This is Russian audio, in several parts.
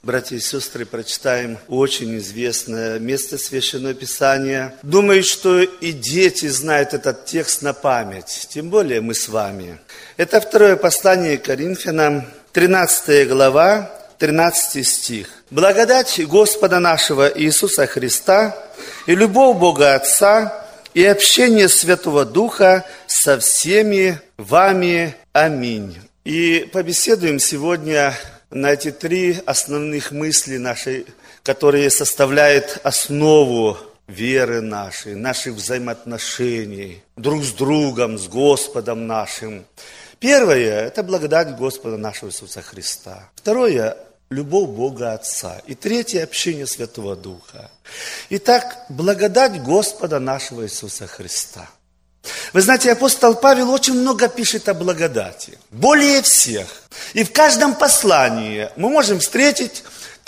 Братья и сестры, прочитаем очень известное место Священного Писания. Думаю, что и дети знают этот текст на память, тем более мы с вами. Это второе послание к Коринфянам, 13 глава, 13 стих. «Благодать Господа нашего Иисуса Христа и любовь Бога Отца и общение Святого Духа со всеми вами. Аминь». И побеседуем сегодня на эти три основных мысли нашей, которые составляют основу веры нашей, наших взаимоотношений друг с другом, с Господом нашим. Первое – это благодать Господа нашего Иисуса Христа. Второе – любовь Бога Отца. И третье – общение Святого Духа. Итак, благодать Господа нашего Иисуса Христа. Вы знаете, апостол Павел очень много пишет о благодати. Более всех. И в каждом послании мы можем встретить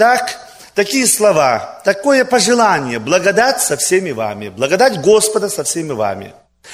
такие слова, такое пожелание. Благодать со всеми вами. Благодать Господа со всеми вами.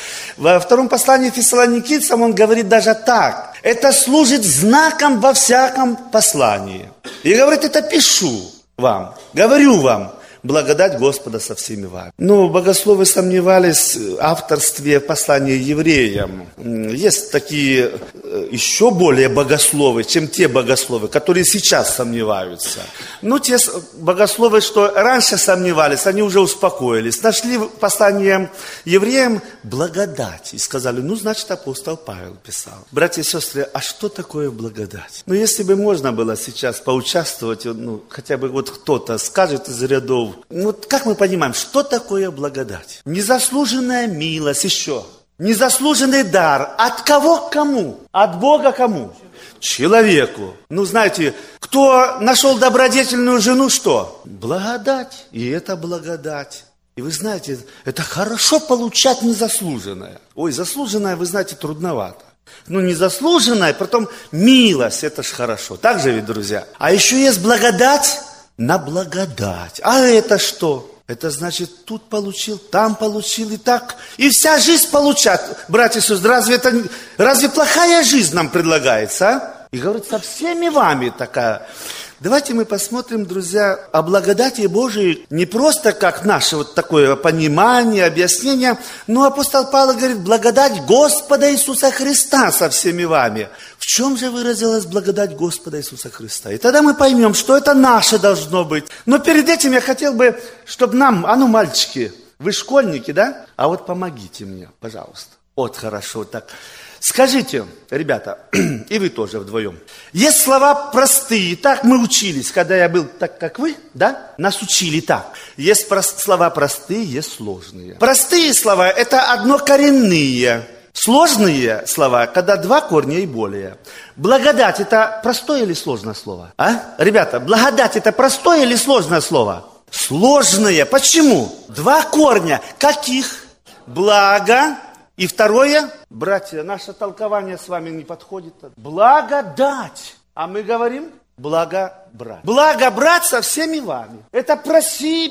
Во втором послании Фессалоникийцам он говорит даже так. Это служит знаком во всяком послании. И говорит, это пишу вам, говорю вам. Благодать Господа со всеми вами. Богословы сомневались в авторстве послания евреям. Есть такие еще более богословы, чем те богословы, которые сейчас сомневаются. Те богословы, что раньше сомневались, они уже успокоились. Нашли в послании евреям благодать. И сказали, значит, апостол Павел писал. Братья и сестры, а что такое благодать? Если бы можно было сейчас поучаствовать, хотя бы кто-то скажет из рядов, как мы понимаем, что такое благодать? Незаслуженная милость еще. Незаслуженный дар. От кого к кому? От Бога кому? Человеку. Знаете, кто нашел добродетельную жену, что? Благодать. И это благодать. И вы знаете, это хорошо получать незаслуженное. Заслуженное, вы знаете, трудновато. Незаслуженное, потом милость, это ж хорошо. Так же ведь, друзья? А еще есть благодать на благодать. А это что? Это значит, тут получил, там получил, и так. И вся жизнь получат. Братья и сестры, разве плохая жизнь нам предлагается, а? И говорит, со всеми вами такая. Давайте мы посмотрим, друзья, о благодати Божией не просто как наше такое понимание, объяснение, но апостол Павел говорит, благодать Господа Иисуса Христа со всеми вами. В чем же выразилась благодать Господа Иисуса Христа? И тогда мы поймем, что это наше должно быть. Но перед этим я хотел бы, чтобы нам, мальчики, вы школьники, да? А помогите мне, пожалуйста. Хорошо, так. Скажите, ребята, и вы тоже вдвоем. Есть слова простые, так мы учились, когда я был так, как вы, да? Нас учили так. Есть слова простые, есть сложные. Простые слова – это однокоренные. Сложные слова, когда два корня и более. Благодать – это простое или сложное слово? Ребята, благодать – это простое или сложное слово? Сложное. Почему? Два корня. Каких? Благо. И второе, братья, наше толкование с вами не подходит. Благодать. А мы говорим благобрат. Благобрат со всеми вами. Это проси,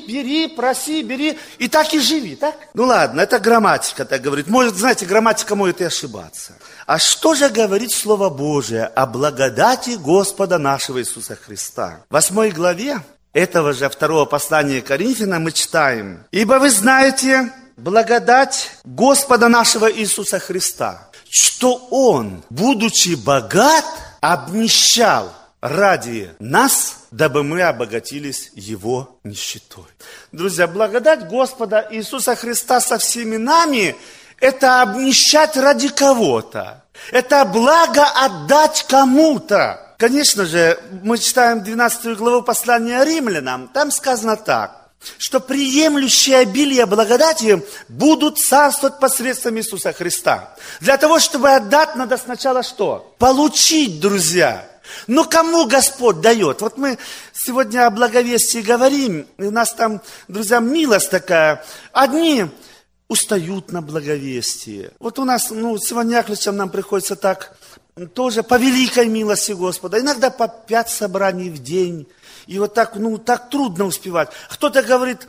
бери, и так и живи, так? Ладно, это грамматика так говорит. Может, знаете, грамматика может и ошибаться. А что же говорит Слово Божие о благодати Господа нашего Иисуса Христа? В 8 главе этого же второго послания к Коринфянам мы читаем. Ибо вы знаете благодать Господа нашего Иисуса Христа, что Он, будучи богат, обнищал ради нас, дабы мы обогатились Его нищетой. Друзья, благодать Господа Иисуса Христа со всеми нами – это обнищать ради кого-то. Это благо отдать кому-то. Конечно же, мы читаем 12 главу послания Римлянам, там сказано так. Что приемлющие обилие благодати будут царствовать посредством Иисуса Христа. Для того, чтобы отдать, надо сначала что? Получить, друзья. Кому Господь дает? Мы сегодня о благовестии говорим, и у нас там, друзья, милость такая. Одни устают на благовестии. У нас, сегодня нам приходится так, тоже по великой милости Господа, иногда по 5 собраний в день. И так трудно успевать. Кто-то говорит,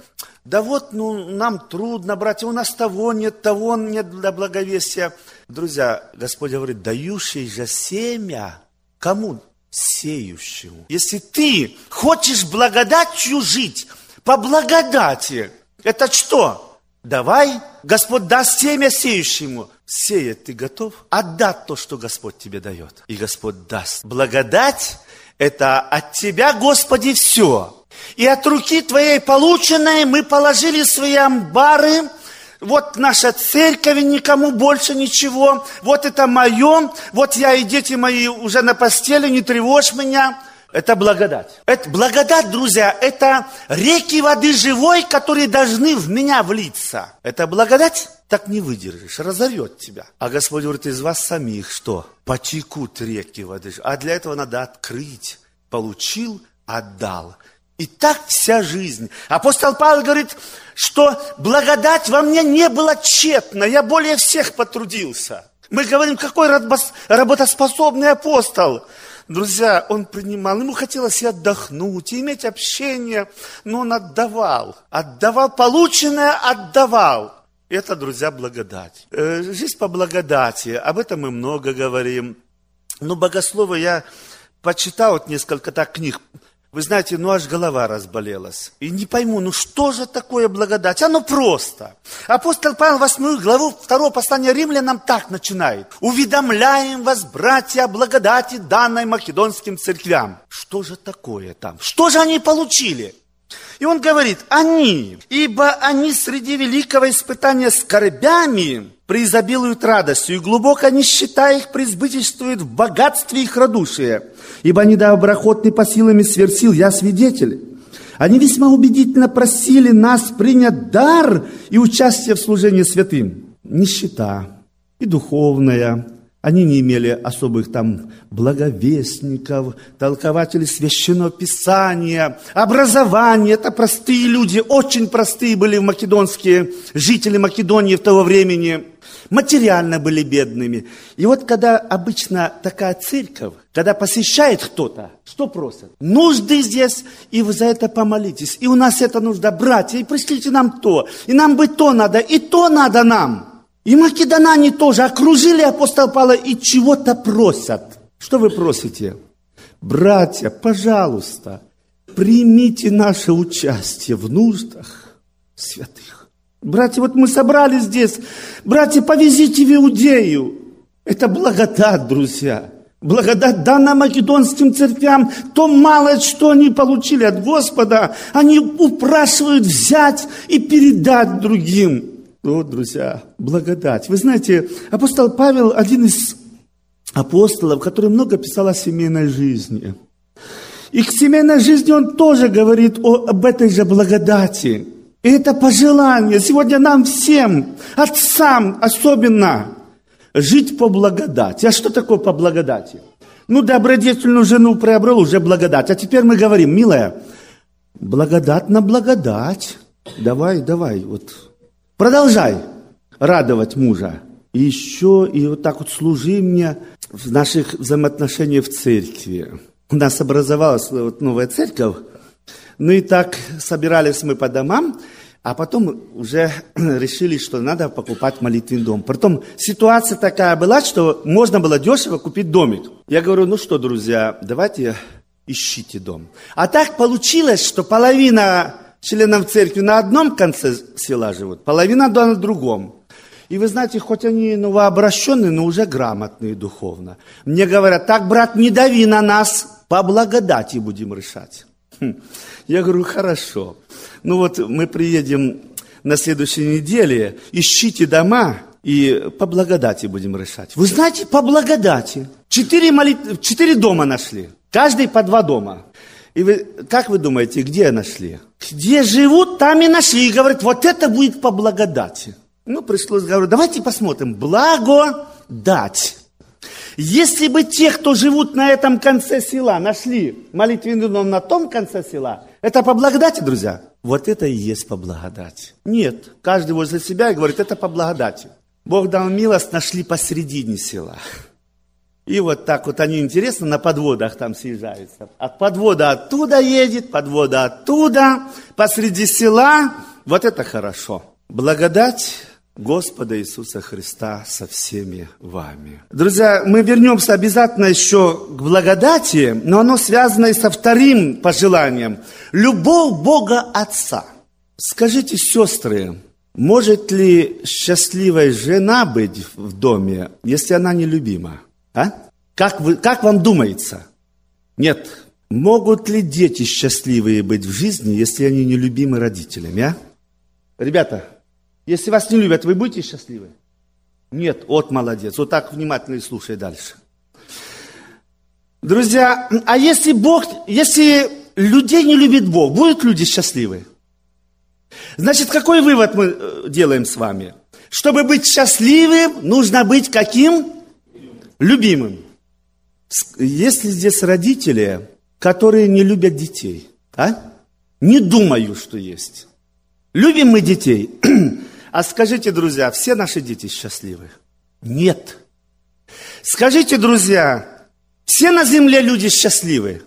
нам трудно, братья, у нас того нет для благовестия. Друзья, Господь говорит, дающий же семя, кому сеющему. Если ты хочешь благодатью жить, по благодати, это что? Давай, Господь даст семя сеющему. Сеять ты готов? Отдать то, что Господь тебе дает. И Господь даст. Благодать – это от Тебя, Господи, все. И от руки Твоей полученной мы положили свои амбары. Вот наша церковь, никому больше ничего. Вот это мое. Вот я и дети мои уже на постели, не тревожь меня. Это благодать. Это благодать, друзья, это реки воды живой, которые должны в меня влиться. Это благодать? Так не выдержишь, разорвет тебя. А Господь говорит, из вас самих что? Потекут реки воды. А для этого надо открыть. Получил, отдал. И так вся жизнь. Апостол Павел говорит, что благодать во мне не была тщетна. Я более всех потрудился. Мы говорим, какой работоспособный апостол. Друзья, он принимал, ему хотелось и отдохнуть, и иметь общение, но он отдавал. Отдавал, полученное отдавал. Это, друзья, благодать. Жизнь по благодати, об этом мы много говорим. Но богословы я почитал вот несколько так книг. Вы знаете, аж голова разболелась. И не пойму, что же такое благодать? Оно просто. Апостол Павел 8 главу 2 послания Римлянам так начинает. «Уведомляем вас, братья, о благодати, данной македонским церквям». Что же такое там? Что же они получили? И он говорит, ибо они среди великого испытания скорбями преизобилуют радостью, и глубоко нищета их преизбыточствует в богатстве их радушия. Ибо они доброхотны по силам и сверх я свидетель. Они весьма убедительно просили нас принять дар и участие в служении святым. Нищета и духовная. Они не имели особых там благовестников, толкователей Священного Писания, образования. Это простые люди, очень простые были македонские жители Македонии в того времени. Материально были бедными. И вот когда обычно такая церковь, когда посещает кто-то, что просят? Нужды здесь, и вы за это помолитесь. И у нас эта нужда, братья, и пришлите нам то, и нам бы то надо, и то надо нам. И македонане тоже окружили апостола Павла и чего-то просят. Что вы просите? Братья, пожалуйста, примите наше участие в нуждах святых. Братья, вот мы собрались здесь. Братья, повезите в Иудею. Это благодать, друзья. Благодать дана македонским церквям. То мало, что они получили от Господа, они упрашивают взять и передать другим. Вот, друзья, благодать. Вы знаете, апостол Павел один из апостолов, который много писал о семейной жизни. И к семейной жизни он тоже говорит об этой же благодати. И это пожелание сегодня нам всем, отцам особенно, жить по благодати. А что такое по благодати? Добродетельную жену приобрел, уже благодать. А теперь мы говорим, милая, благодать на благодать. Давай, вот. Продолжай радовать мужа. И еще, и вот так вот служи мне в наших взаимоотношениях в церкви. У нас образовалась вот новая церковь. И так собирались мы по домам, а потом уже решили, что надо покупать молитвенный дом. Потом ситуация такая была, что можно было дешево купить домик. Я говорю, что, друзья, давайте ищите дом. А так получилось, что половина членов церкви на одном конце села живут, половина на другом. И вы знаете, хоть они новообращенные, но уже грамотные духовно. Мне говорят, так, брат, не дави на нас, по благодати будем решать. Я говорю, хорошо. Мы приедем на следующей неделе, ищите дома и по благодати будем решать. Вы знаете, по благодати. 4 дома нашли, каждый по 2 дома. И как вы думаете, где нашли? Где живут, там и нашли. И говорят, вот это будет по благодати. Пришлось говорить, давайте посмотрим. Благодать. Если бы те, кто живут на этом конце села, нашли молитвенный дом на том конце села, это по благодати, друзья? Вот это и есть по благодати. Нет, каждый возле себя и говорит, это по благодати. Бог дал милость, нашли посередине села. И вот так вот они, интересно, на подводах там съезжаются. От подвода оттуда едет, подвода оттуда, посреди села. Вот это хорошо. Благодать Господа Иисуса Христа со всеми вами. Друзья, мы вернемся обязательно еще к благодати, но оно связано и со вторым пожеланием. Любовь Бога Отца. Скажите, сестры, может ли счастливая жена быть в доме, если она нелюбима? А? Как вам думается? Нет. Могут ли дети счастливые быть в жизни, если они нелюбимы родителями? А? Ребята, если вас не любят, вы будете счастливы? Нет, вот молодец. Вот так внимательно и слушай дальше. Друзья, а если людей не любит Бог, будут люди счастливы? Значит, какой вывод мы делаем с вами? Чтобы быть счастливым, нужно быть каким? Любимым. Есть ли здесь родители, которые не любят детей? А? Не думаю, что есть. Любим мы детей. А скажите, друзья, все наши дети счастливы? Нет. Скажите, друзья, все на земле люди счастливы?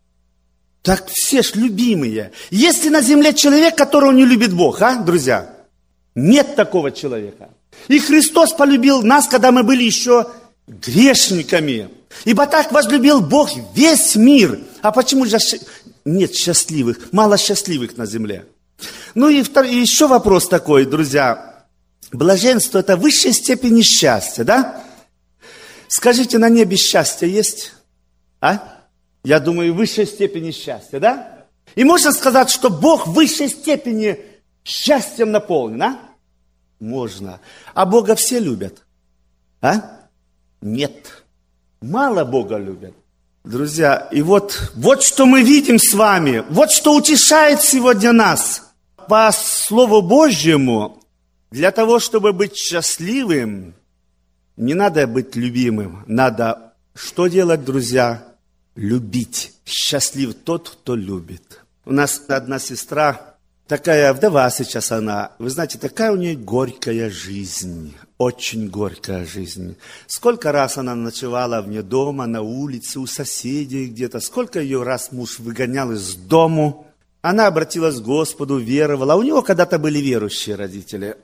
Так все ж любимые. Есть ли на земле человек, которого не любит Бог, а, друзья? Нет такого человека. И Христос полюбил нас, когда мы были еще грешниками. Ибо так возлюбил Бог весь мир. А почему же нет счастливых, мало счастливых на земле? Ну и еще вопрос такой, друзья. Блаженство – это высшая степень счастья, да? Скажите, на небе счастье есть? А? Я думаю, высшей степени счастья, да? И можно сказать, что Бог в высшей степени счастьем наполнен, а? Можно. А Бога все любят? А? Нет. Мало Бога любят. Друзья, и вот что мы видим с вами, вот что утешает сегодня нас. По Слову Божьему, для того, чтобы быть счастливым, не надо быть любимым. Надо что делать, друзья? Любить. Счастлив тот, кто любит. У нас одна сестра, такая вдова сейчас она, вы знаете, такая у нее горькая жизнь. Очень горькая жизнь. Сколько раз она ночевала вне дома, на улице, у соседей где-то. Сколько ее раз муж выгонял из дому. Она обратилась к Господу, веровала. У него когда-то были верующие родители.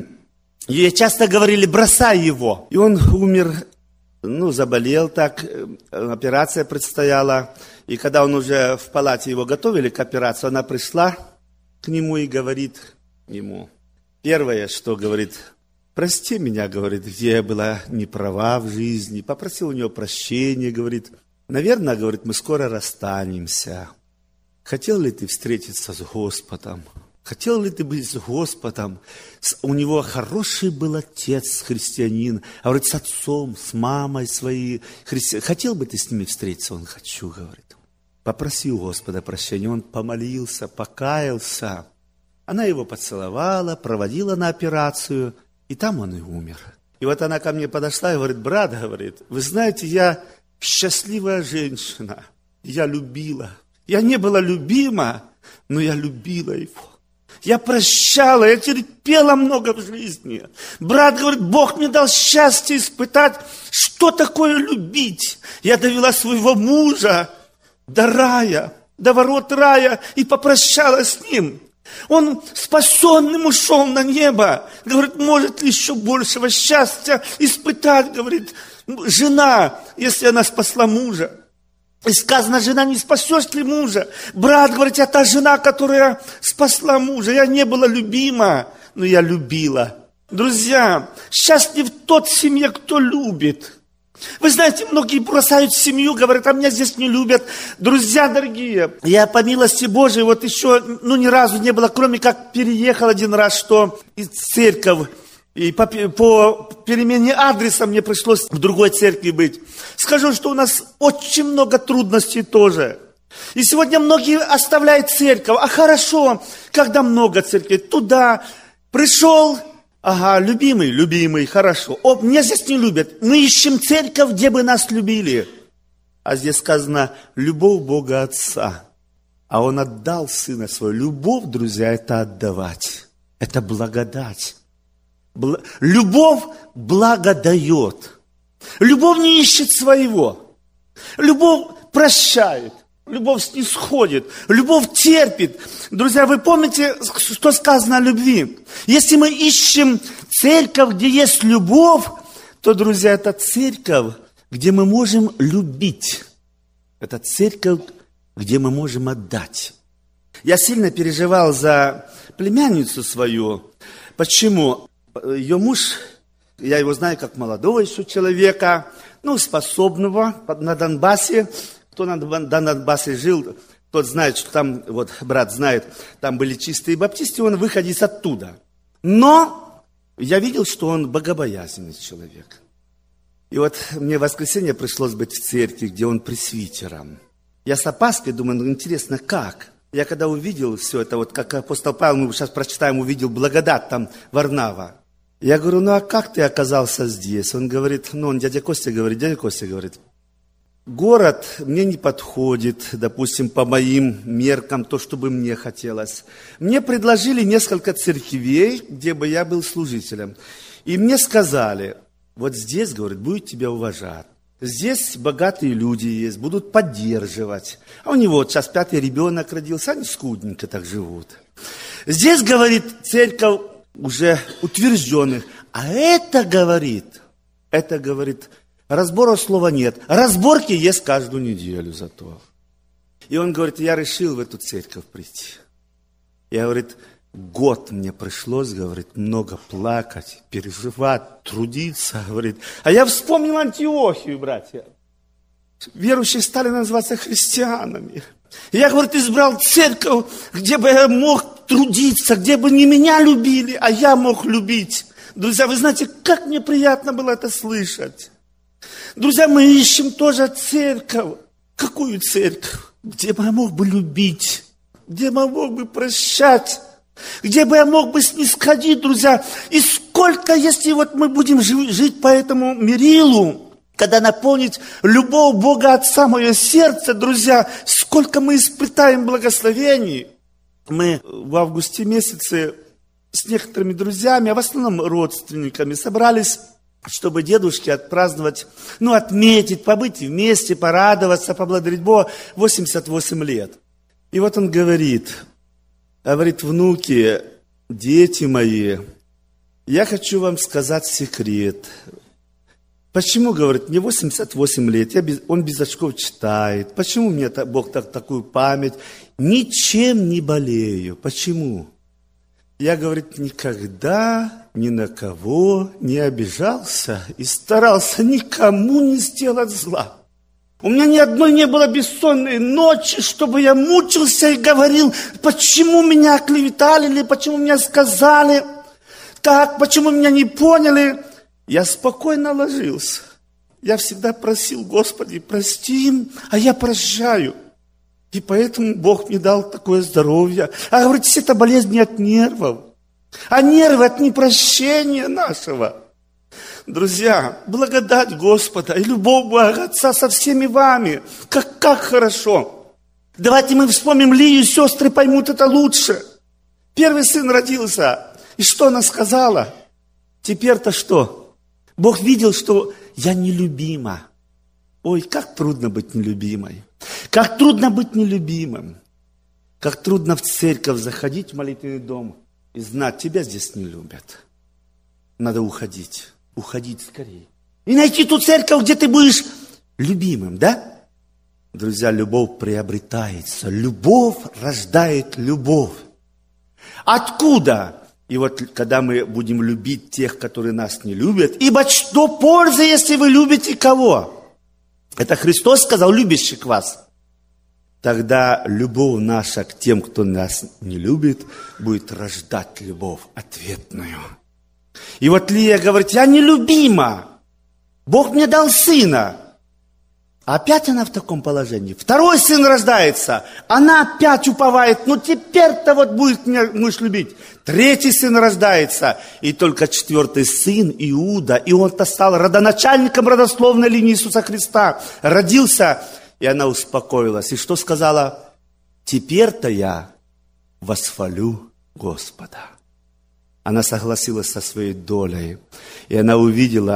Ей часто говорили, бросай его. И он умер, заболел так, операция предстояла. И когда он уже в палате его готовили к операции, она пришла к нему и говорит ему. Первое, что говорит, прости меня, говорит, где я была не права в жизни. Попросил у него прощения, говорит. Наверное, говорит, мы скоро расстанемся. Хотел ли ты встретиться с Господом? Хотел ли ты быть с Господом? У него хороший был отец, христианин. А говорит, с отцом, с мамой своей. Хотел бы ты с ними встретиться? Он, хочу, говорит. Попросил Господа прощения. Он помолился, покаялся. Она его поцеловала, проводила на операцию. И там он и умер. И вот она ко мне подошла и говорит, брат, говорит, вы знаете, я счастливая женщина. Я любила. Я не была любима, но я любила его. Я прощала, я терпела много в жизни. Брат говорит, Бог мне дал счастье испытать, что такое любить. Я довела своего мужа до рая, до ворот рая и попрощалась с ним. Он спасенным ушел на небо. Говорит, может ли еще большего счастья испытать, говорит, жена, если она спасла мужа. И сказано, жена, не спасешь ли мужа? Брат говорит, я та жена, которая спасла мужа. Я не была любима, но я любила. Друзья, счастлив тот в семье, кто любит. Вы знаете, многие бросают семью, говорят, а меня здесь не любят. Друзья дорогие, я по милости Божией вот еще, ни разу не было, кроме как переехал один раз, что из церковь. И по перемене адреса мне пришлось в другой церкви быть. Скажу, что у нас очень много трудностей тоже. И сегодня многие оставляют церковь. А хорошо, когда много церквей. Туда пришел, любимый, хорошо. Меня здесь не любят. Мы ищем церковь, где бы нас любили. А здесь сказано, любовь Бога Отца. А Он отдал Сына Своего. Любовь, друзья, это отдавать. Это благодать. Любовь благо дает. Любовь не ищет своего. Любовь прощает. Любовь снисходит, любовь терпит. Друзья, вы помните, что сказано о любви? Если мы ищем церковь, где есть любовь, то, друзья, это церковь, где мы можем любить. Это церковь, где мы можем отдать. Я сильно переживал за племянницу свою. Почему? Ее муж, я его знаю как молодого еще человека, способного на Донбассе. Кто на Донбассе жил, тот знает, что там, вот брат знает, там были чистые баптисты, он выходец оттуда. Но я видел, что он богобоязненный человек. И вот мне в воскресенье пришлось быть в церкви, где он пресвитером. Я с опаской думаю, интересно, как? Я когда увидел все это, вот как апостол Павел, мы сейчас прочитаем, увидел благодать там Варнава. Я говорю, а как ты оказался здесь? Он говорит, дядя Костя говорит, город мне не подходит, допустим, по моим меркам, то, что бы мне хотелось. Мне предложили несколько церквей, где бы я был служителем. И мне сказали, вот здесь, говорит, будет тебя уважать. Здесь богатые люди есть, будут поддерживать. А у него вот сейчас 5-й ребенок родился, они скудненько так живут. Здесь, говорит, церковь уже утвержденных. А это, говорит, разбора слова нет. Разборки есть каждую неделю зато. И он говорит, я решил в эту церковь прийти. Я, говорит, год мне пришлось, говорит, много плакать, переживать, трудиться, говорит. А я вспомнил Антиохию, братья. Верующие стали называться христианами. И я, говорит, избрал церковь, где бы я мог трудиться, где бы не меня любили, а я мог любить. Друзья, вы знаете, как мне приятно было это слышать. Друзья, мы ищем тоже церковь. Какую церковь? Где бы я мог бы любить, где бы я мог бы прощать, где бы я мог бы снисходить, друзья. И сколько, если вот мы будем жить по этому мерилу, когда наполнить любовь Бога Отца мое сердце, друзья, сколько мы испытаем благословений. Мы в августе месяце с некоторыми друзьями, а в основном родственниками, собрались, чтобы дедушке отпраздновать, отметить, побыть вместе, порадоваться, поблагодарить Бога, 88 лет. И вот он говорит, внуки, дети мои, я хочу вам сказать секрет. Почему, говорит, мне 88 лет, он без очков читает. Почему мне Бог такую память? Ничем не болею. Почему? Я, говорит, никогда ни на кого не обижался и старался никому не сделать зла. У меня ни одной не было бессонной ночи, чтобы я мучился и говорил, почему меня оклеветали, или почему меня сказали так, почему меня не поняли. Я спокойно ложился. Я всегда просил, Господи, прости им, а я прощаю. И поэтому Бог мне дал такое здоровье. А говорите, это болезнь не от нервов, а нервы от непрощения нашего. Друзья, благодать Господа и любовь Бога Отца со всеми вами. Как хорошо. Давайте мы вспомним Лию, сестры поймут это лучше. Первый сын родился. И что она сказала? Теперь-то что? Бог видел, что я нелюбима. Ой, как трудно быть нелюбимой. Как трудно быть нелюбимым. Как трудно в церковь заходить, в молитвенный дом и знать, тебя здесь не любят. Надо уходить. Уходить скорее. И найти ту церковь, где ты будешь любимым, да? Друзья, любовь приобретается. Любовь рождает любовь. Откуда? И вот когда мы будем любить тех, которые нас не любят, ибо что польза, если вы любите кого? Это Христос сказал, любящих вас. Тогда любовь наша к тем, кто нас не любит, будет рождать любовь ответную. И вот Лия говорит, я нелюбима. Бог мне дал сына. Опять она в таком положении. Второй сын рождается. Она опять уповает. Теперь-то вот будет меня муж любить. Третий сын рождается. И только 4-й сын Иуда. И он-то стал родоначальником родословной линии Иисуса Христа. Родился. И она успокоилась. И что сказала? Теперь-то я восхвалю Господа. Она согласилась со своей долей. И она увидела,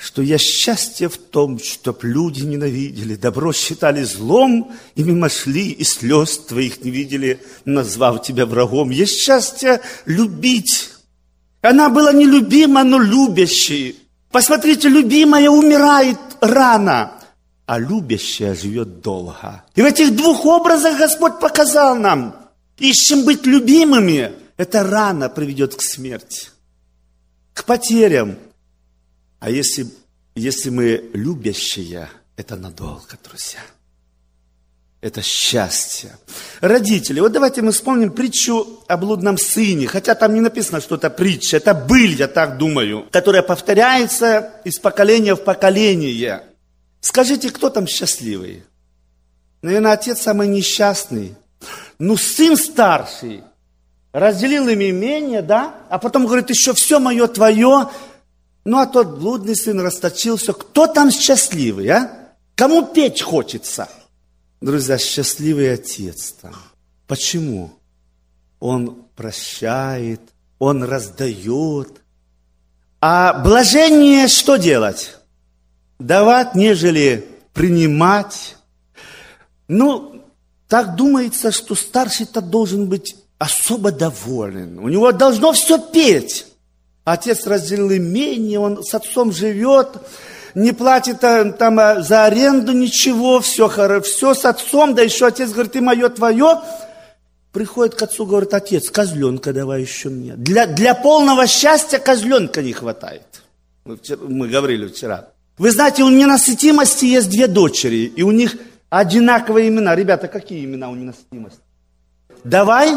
что есть счастье в том, чтоб люди ненавидели, добро считали злом, и мимо шли, и слез твоих не видели, назвав тебя врагом. Есть счастье любить. Она была нелюбима, но любящей. Посмотрите, любимая умирает рано, а любящая живет долго. И в этих двух образах Господь показал нам, ищем быть любимыми, это рано приведет к смерти, к потерям. А если мы любящие, это надолго, друзья. Это счастье. Родители, вот давайте мы вспомним притчу о блудном сыне. Хотя там не написано, что это притча, это быль, я так думаю, которая повторяется из поколения в поколение. Скажите, кто там счастливый? Наверное, отец самый несчастный. Ну, сын старший разделил им имение, да? А потом говорит, еще все мое твое. Ну, а тот блудный сын расточил все. Кто там счастливый, а? Кому петь хочется? Друзья, счастливый отец там. Почему? Он прощает, он раздает. А блажение что делать? Давать, нежели принимать. Ну, так думается, что старший-то должен быть особо доволен. У него должно все петь. Отец разделил имение, он с отцом живет, не платит там за аренду ничего, все с отцом, да еще отец говорит, ты мое, твое. Приходит к отцу, говорит, отец, козленка давай еще мне. Для полного счастья козленка не хватает. Мы говорили вчера. Вы знаете, у ненасытимости есть две дочери, и у них одинаковые имена. Ребята, какие имена у ненасытимости? Давай.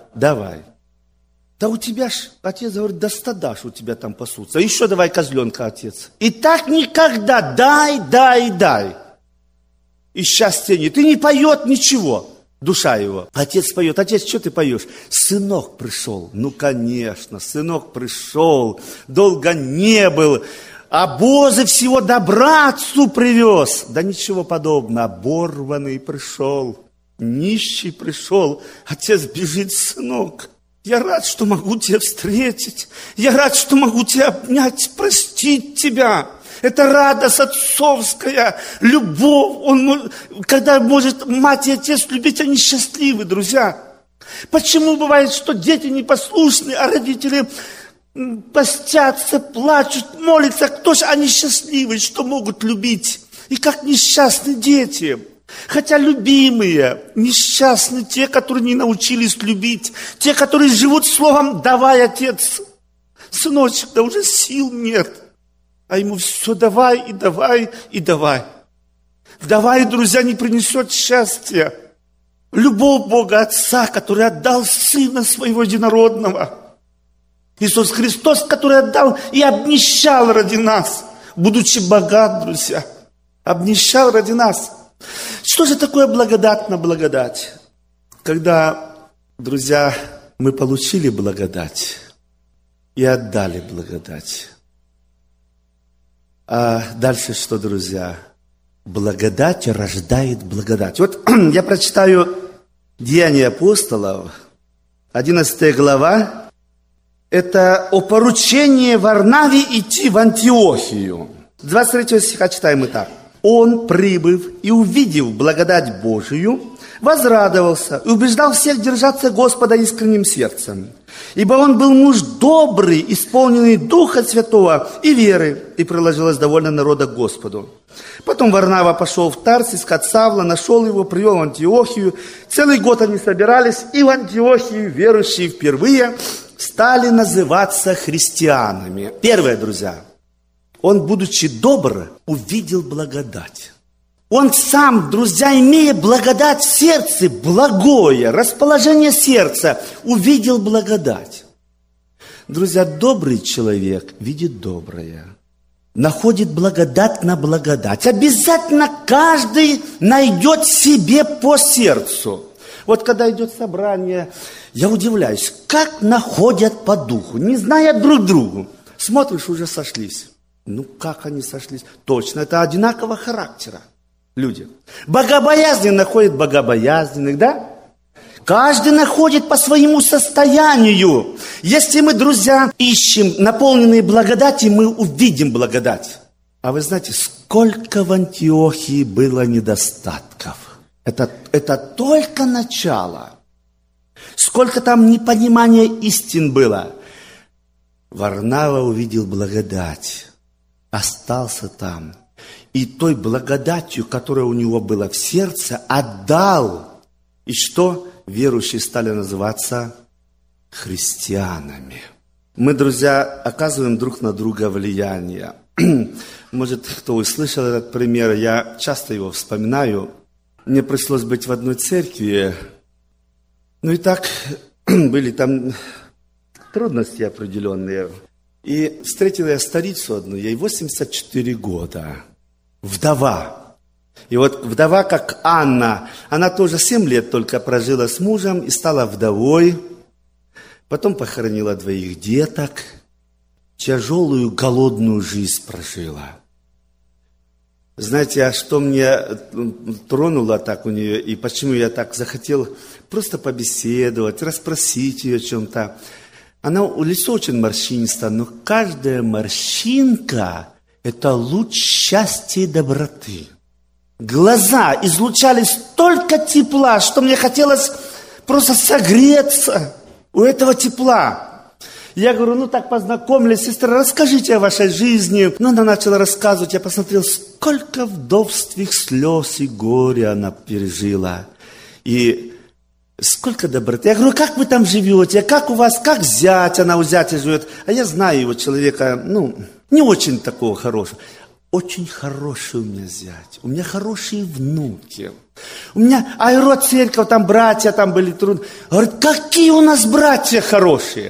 Да у тебя ж, отец говорит, да стада ж у тебя там пасутся. Еще давай козленка, отец. И так никогда дай. И счастья нет. И не поет ничего, душа его. Отец поет. Отец, что ты поешь? Сынок пришел. Ну, конечно, сынок пришел. Долго не был. Обозы всего добра отцу привез. Да ничего подобного. Оборванный пришел. Нищий пришел. Отец бежит, сынок. Я рад, что могу тебя встретить. Я рад, что могу тебя обнять, простить тебя. Это радость отцовская, любовь. Когда может мать и отец любить, они счастливы, друзья. Почему бывает, что дети непослушны, а родители постятся, плачут, молятся? Кто же они счастливы, что могут любить? И как несчастны дети. Хотя любимые, несчастны те, которые не научились любить, те, которые живут словом «давай, отец». Сыночек, да уже сил нет, а ему все давай. Давай, друзья, не принесет счастья. Любовь Бога Отца, который отдал Сына Своего Единородного. Иисус Христос, который отдал и обнищал ради нас, будучи богат, друзья, обнищал ради нас. Что же такое благодать на благодать? Когда, друзья, мы получили благодать и отдали благодать. А дальше что, друзья? Благодать рождает благодать. Вот я прочитаю Деяния апостолов, 11 глава. Это о поручении Варнаве идти в Антиохию. 23 стиха читаем мы так. Он, прибыв и увидев благодать Божию, возрадовался и убеждал всех держаться Господа искренним сердцем. Ибо он был муж добрый, исполненный Духа Святого и веры, и приложилось довольно народа к Господу. Потом Варнава пошел в Тарс искать Савла, нашел его, привел в Антиохию. Целый год они собирались, и в Антиохии верующие впервые стали называться христианами. Первое, друзья. Он, будучи добр, увидел благодать. Он сам, друзья, имея благодать в сердце, благое, расположение сердца, увидел благодать. Друзья, добрый человек видит доброе, находит благодать на благодать. Обязательно каждый найдет себе по сердцу. Вот когда идет собрание, я удивляюсь, как находят по духу, не зная друг другу. Смотришь, уже сошлись. Ну, как они сошлись? Точно, это одинакового характера люди. Богобоязненные находят богобоязненных, да? Каждый находит по своему состоянию. Если мы, друзья, ищем наполненные благодати, мы увидим благодать. А вы знаете, сколько в Антиохии было недостатков? Это только начало. Сколько там непонимания истин было. Варнава увидел благодать, остался там. И той благодатью, которая у него была в сердце, отдал. И что? Верующие стали называться христианами. Мы, друзья, оказываем друг на друга влияние. Может, кто услышал этот пример, я часто его вспоминаю. Мне пришлось быть в одной церкви. Ну и так, были там трудности определенные. И встретил я старицу одну, ей 84 года. Вдова. И вот вдова, как Анна, она тоже 7 лет только прожила с мужем и стала вдовой. Потом похоронила 2 деток. Тяжелую, голодную жизнь прожила. Знаете, а что мне тронуло так у нее, и почему я так захотел просто побеседовать, расспросить ее о чем-то. Она лицо очень морщинистое, но каждая морщинка – это луч счастья и доброты. Глаза излучали столько тепла, что мне хотелось просто согреться у этого тепла. Я говорю, ну так познакомились, сестра, расскажите о вашей жизни. Ну, она начала рассказывать, я посмотрел, сколько вдовствих слез и горя она пережила. И сколько доброты. Я говорю, как вы там живете, как у вас, как зять, она у зятя живет. А я знаю его человека, не очень такого хорошего. Очень хороший у меня зять, у меня хорошие внуки. У меня аэро церковь, там братья, там были трудны. Говорит, какие у нас братья хорошие.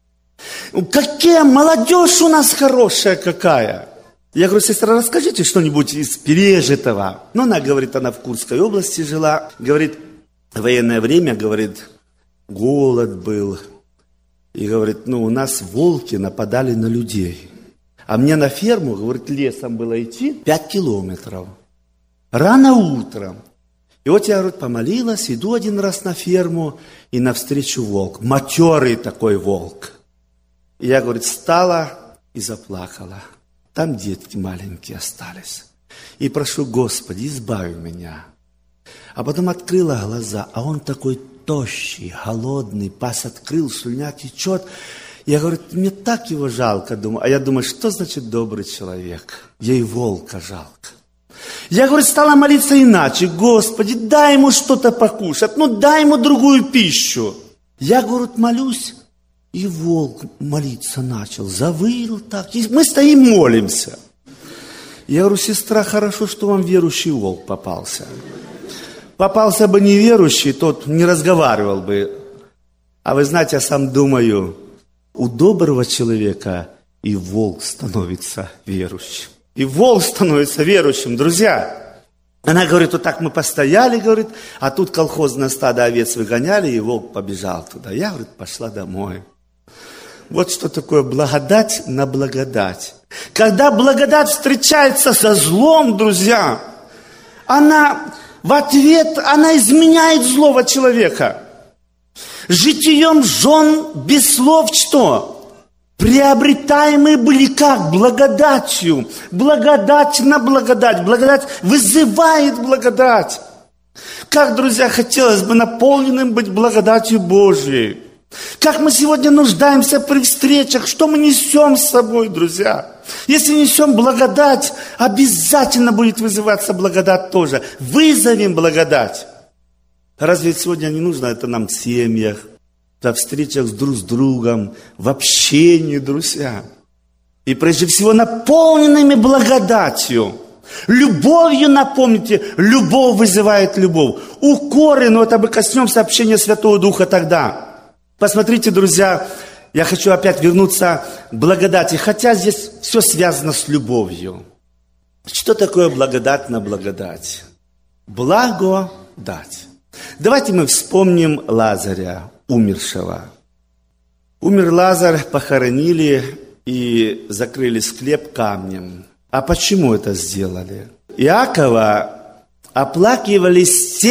Какая молодежь у нас хорошая какая. Я говорю, сестра, расскажите что-нибудь из пережитого. Ну, она говорит, она в Курской области жила. Говорит, в военное время, говорит, голод был. И говорит, у нас волки нападали на людей. А мне на ферму, говорит, лесом было идти 5 километров. Рано утром. И вот я, говорит, помолилась, иду один раз на ферму, и навстречу волк. Матерый такой волк. И я, говорит, встала и заплакала. Там детки маленькие остались. И прошу, Господи, избави меня. А потом открыла глаза, а он такой тощий, голодный, пас открыл, слюня течет. Я говорю, мне так его жалко, думаю. А я думаю, что значит добрый человек? Ей волка жалко. Я, говорю, стала молиться иначе. Господи, дай ему что-то покушать, дай ему другую пищу. Я, говорю, молюсь. И волк молиться начал, завыл так. И мы стоим, молимся. Я говорю, сестра, хорошо, что вам верующий волк попался. Попался бы неверующий, тот не разговаривал бы. А вы знаете, я сам думаю, у доброго человека и волк становится верующим. И волк становится верующим, друзья. Она говорит, вот так мы постояли, говорит, а тут колхозное стадо овец выгоняли, и волк побежал туда. Я, говорит, пошла домой. Вот что такое благодать на благодать. Когда благодать встречается со злом, друзья, она в ответ, она изменяет злого человека. Житием жен без слов что? Приобретаемые были как? Благодатью. Благодать на благодать. Благодать вызывает благодать. Как, друзья, хотелось бы наполненным быть благодатью Божьей. Как мы сегодня нуждаемся при встречах, что мы несем с собой, друзья. Если несем благодать, обязательно будет вызываться благодать тоже. Вызовем благодать. Разве сегодня не нужно это нам в семьях, во встречах друг с другом, в общении, друзья? И прежде всего наполненными благодатью. Любовью, напомните, любовь вызывает любовь. Укоры, но это мы коснемся общения Святого Духа тогда. Посмотрите, друзья, я хочу опять вернуться к благодати, хотя здесь все связано с любовью. Что такое благодать на благодать? Благодать. Давайте мы вспомним Лазаря, умершего. Умер Лазарь, похоронили и закрыли склеп камнем. А почему это сделали? Иакова оплакивали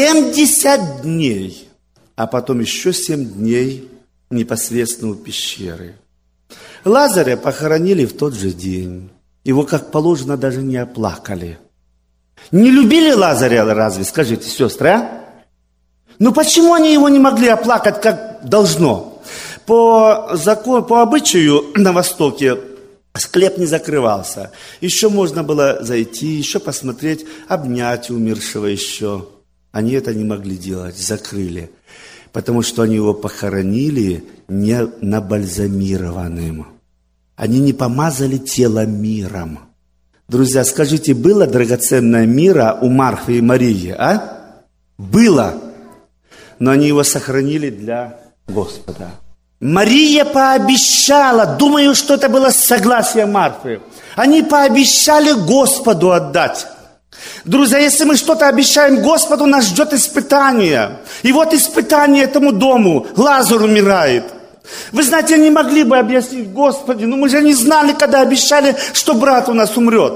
70 дней, а потом еще 7 дней непосредственно у пещеры. Лазаря похоронили в тот же день. Его, как положено, даже не оплакали. Не любили Лазаря разве, скажите, сестры, а? Ну почему они его не могли оплакать, как должно? По обычаю на Востоке склеп не закрывался. Еще можно было зайти, еще посмотреть, обнять умершего еще. Они это не могли делать, закрыли. Потому что они его похоронили не набальзамированным. Они не помазали тело миром. Друзья, скажите, было драгоценное мира у Марфы и Марии, а? Было. Но они его сохранили для Господа. Мария пообещала, думаю, что это было согласие Марфы. Они пообещали Господу отдать. Друзья, если мы что-то обещаем Господу, нас ждет испытание. И вот испытание этому дому. Лазарь умирает. Вы знаете, они могли бы объяснить: Господи, мы же не знали, когда обещали, что брат у нас умрет.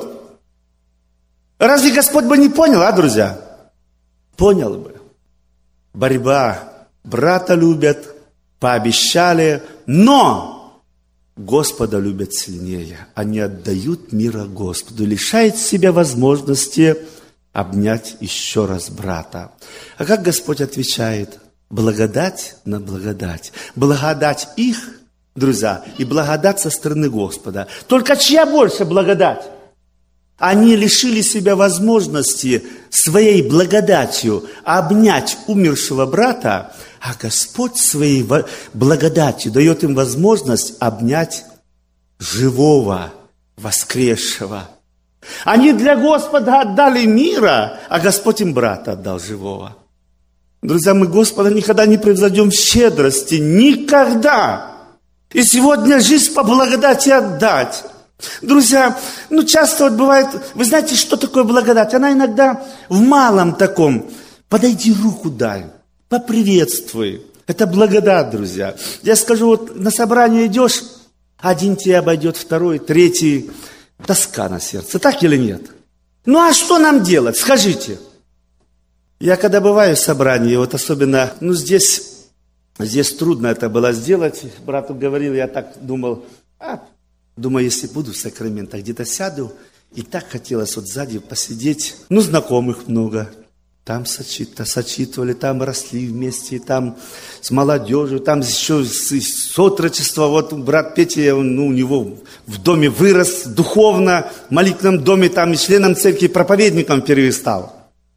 Разве Господь бы не понял, друзья? Понял бы. Борьба. Брата любят, пообещали, но Господа любят сильнее. Они отдают мира Господу, лишают себя возможности обнять еще раз брата. А как Господь отвечает? Благодать на благодать. Благодать их, друзья, и благодать со стороны Господа. Только чья больше благодать? Они лишили себя возможности своей благодатью обнять умершего брата, а Господь своей благодатью дает им возможность обнять живого, воскресшего. Они для Господа отдали мира, а Господь им брата отдал живого. Друзья, мы Господа никогда не превзойдем в щедрости. Никогда. И сегодня жизнь по благодати отдать. Друзья, часто бывает, вы знаете, что такое благодать? Она иногда в малом таком. Подойди, руку дай, поприветствуй. Это благодать, друзья. Я скажу, на собрание идешь, один тебя обойдет, второй, третий. Тоска на сердце, так или нет? А что нам делать? Скажите. Я когда бываю в собрании, особенно, здесь трудно это было сделать. Брату говорил, я так думал, думаю, если буду в Сакраментах, где-то сяду, и так хотелось сзади посидеть. знакомых много. Там сочитывали, там росли вместе, там с молодежью, там еще с отрочества. Брат Петя, у него в доме вырос духовно, в молитвенном доме, там и членом церкви, проповедником впервые стал.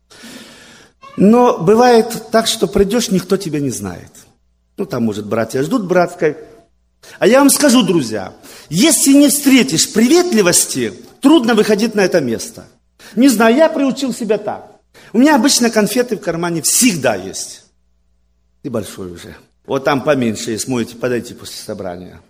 Но бывает так, что придешь, никто тебя не знает. Там, может, братья ждут братской. А я вам скажу, друзья, если не встретишь приветливости, трудно выходить на это место. Не знаю, я приучил себя так. У меня обычно конфеты в кармане всегда есть. И большой уже. Там поменьше, если можете подойти после собрания.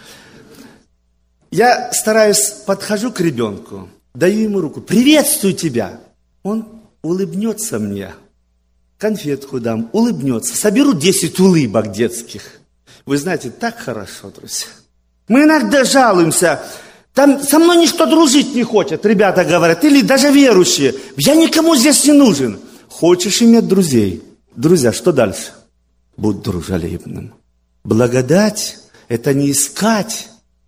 Я стараюсь, подхожу к ребенку, даю ему руку. Приветствую тебя. Он улыбнется мне. Конфетку дам, улыбнется. Соберу 10 улыбок детских. Вы знаете, так хорошо, друзья. Мы иногда жалуемся. Там со мной никто дружить не хочет, ребята говорят. Или даже верующие. Я никому здесь не нужен. Хочешь иметь друзей? Друзья, что дальше? Будь дружелюбным. Благодать – это не искать.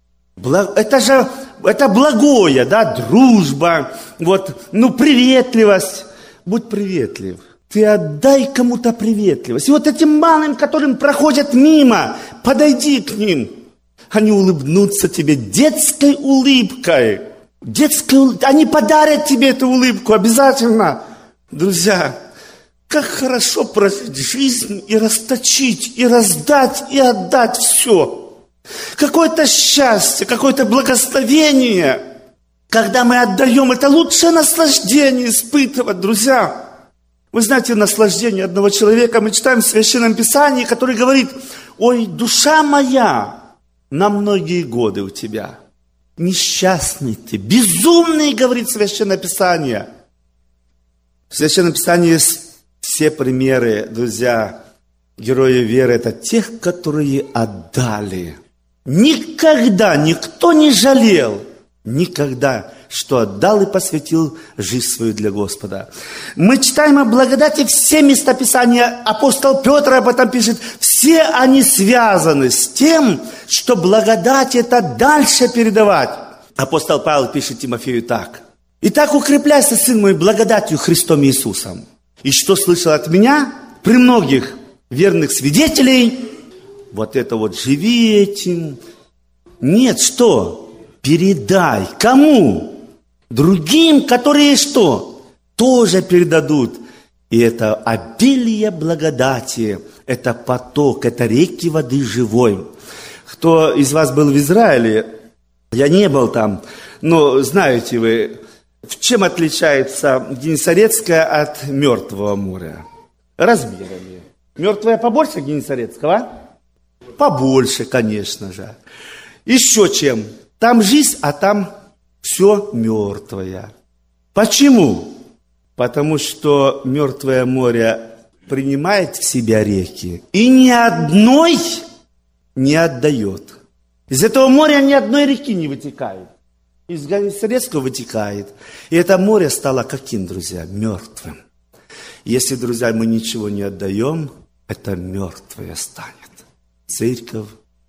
Это благое, дружба. Приветливость. Будь приветлив. Ты отдай кому-то приветливость. И этим малым, которым проходят мимо, подойди к ним. Они улыбнутся тебе детской улыбкой. Они подарят тебе эту улыбку обязательно. Друзья, как хорошо прожить жизнь и расточить, и раздать, и отдать все. Какое-то счастье, какое-то благословение. Когда мы отдаем, это лучшее наслаждение испытывать, друзья. Вы знаете, наслаждение одного человека мы читаем в Священном Писании, который говорит: «Ой, душа моя, на многие годы у тебя. Несчастный ты, безумный», говорит Священное Писание. В Священном Писании есть все примеры, друзья, герои веры. Это тех, которые отдали. Никогда никто не жалел. Никогда, что отдал и посвятил жизнь свою для Господа. Мы читаем о благодати все места Писания. Апостол Петр об этом пишет. Все они связаны с тем, что благодать это дальше передавать. апостол Павел пишет Тимофею так. «Итак, укрепляйся, сын мой, благодатью Христом Иисусом. И что слышал от меня при многих верных свидетелей, вот это вот живи этим. Нет, что? Передай. Кому? Другим, которые что? Тоже передадут. И это обилие благодати, это поток, это реки воды живой». Кто из вас был в Израиле, я не был там, но знаете вы, в чем отличается Генесарецкое от Мертвого моря? Размерами. Мертвое побольше Генесарецкого? Побольше, конечно же. Еще чем? Там жизнь, а там все мертвое. Почему? Потому что Мертвое море принимает в себя реки и ни одной не отдает. Из этого моря ни одной реки не вытекает. Из Генесарецкого вытекает. И это море стало каким, друзья? Мертвым. Если, друзья, мы ничего не отдаем, это мертвое станет. Церковь,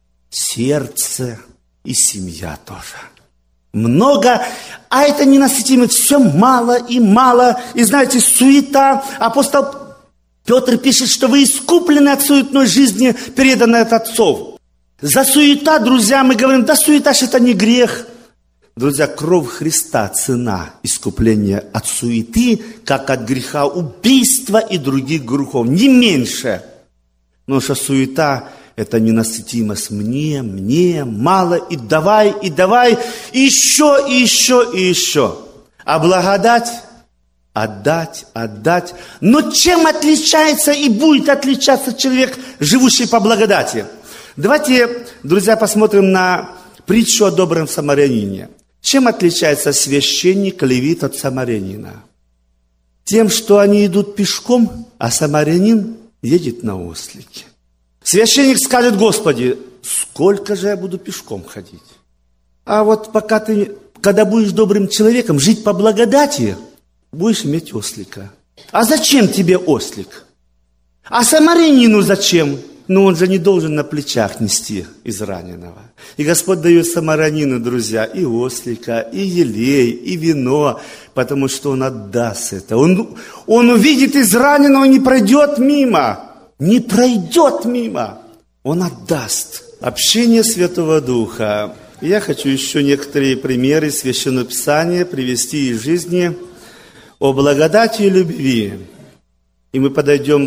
сердце и семья тоже. Много, а это ненасытимо, все мало и мало. И знаете, суета. Апостол Петр пишет, что вы искуплены от суетной жизни, переданной от отцов. За суета, друзья, мы говорим, да суета ж это не грех. Друзья, кровь Христа, цена искупления от суеты, как от греха убийства и других грехов, не меньше. Потому что суета – это ненасытимость мне, мало, и давай, и еще, и еще, и еще. А благодать – отдать. Но чем отличается и будет отличаться человек, живущий по благодати? Давайте, друзья, посмотрим на притчу о добром самарянине. Чем отличается священник, левит от самарянина? Тем, что они идут пешком, а самарянин едет на ослике. Священник скажет: Господи, сколько же я буду пешком ходить? А вот пока когда будешь добрым человеком, жить по благодати, будешь иметь ослика. А зачем тебе ослик? А самарянину зачем? Но он же не должен на плечах нести израненного. И Господь дает самарянину, друзья, и ослика, и елей, и вино, потому что он отдаст это. Он увидит израненного и не пройдет мимо. Не пройдет мимо. Он отдаст. Общение Святого Духа. Я хочу еще некоторые примеры Священного Писания привести из жизни о благодати и любви. И мы подойдем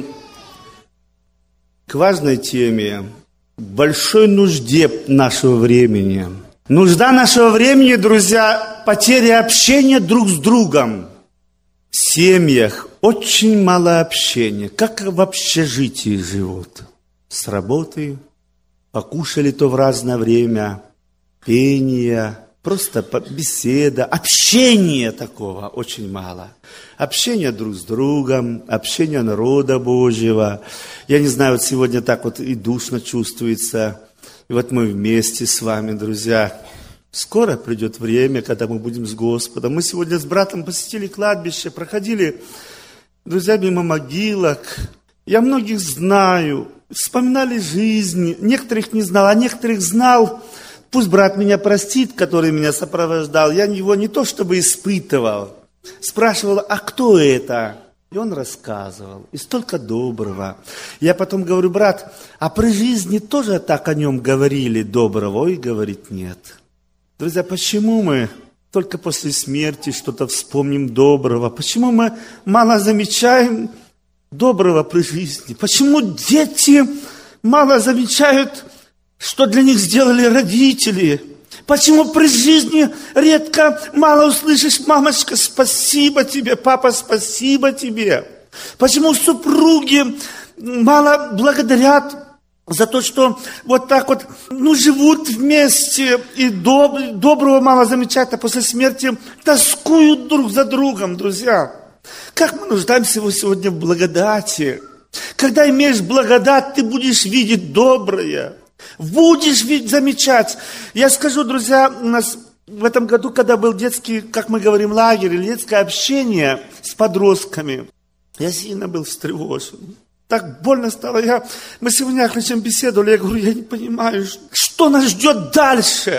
к важной теме, большой нужде нашего времени. Нужда нашего времени, друзья, потеря общения друг с другом. В семьях очень мало общения. Как в общежитии живут? С работы, покушали то в разное время, пение, просто беседа, общения такого очень мало. Общение друг с другом, общение народа Божьего. Я не знаю, вот сегодня так вот и душно чувствуется. И вот мы вместе с вами, друзья. Скоро придет время, когда мы будем с Господом. Мы сегодня с братом посетили кладбище, проходили, друзья, мимо могилок. Я многих знаю, вспоминали жизнь. Некоторых не знал, а некоторых знал. Пусть брат меня простит, который меня сопровождал. Я его не то чтобы испытывал. Спрашивал: а кто это? И он рассказывал. И столько доброго. Я потом говорю: брат, а при жизни тоже так о нем говорили доброго? Ой, говорит, нет. Друзья, почему мы только после смерти что-то вспомним доброго? Почему мы мало замечаем доброго при жизни? Почему дети мало замечают, что для них сделали родители? Почему при жизни редко мало услышишь: мамочка, спасибо тебе, папа, спасибо тебе? Почему супруги мало благодарят за то, что вот так вот, живут вместе, и доброго мало замечают, а после смерти тоскуют друг за другом, друзья? Как мы нуждаемся сегодня в благодати. Когда имеешь благодать, ты будешь видеть доброе. Будешь замечать. Я скажу, друзья, у нас в этом году, когда был детский, как мы говорим, лагерь, или детское общение с подростками, я сильно был встревожен. Так больно стало. Мы сегодня о чем беседовали, я говорю: я не понимаю, что нас ждет дальше.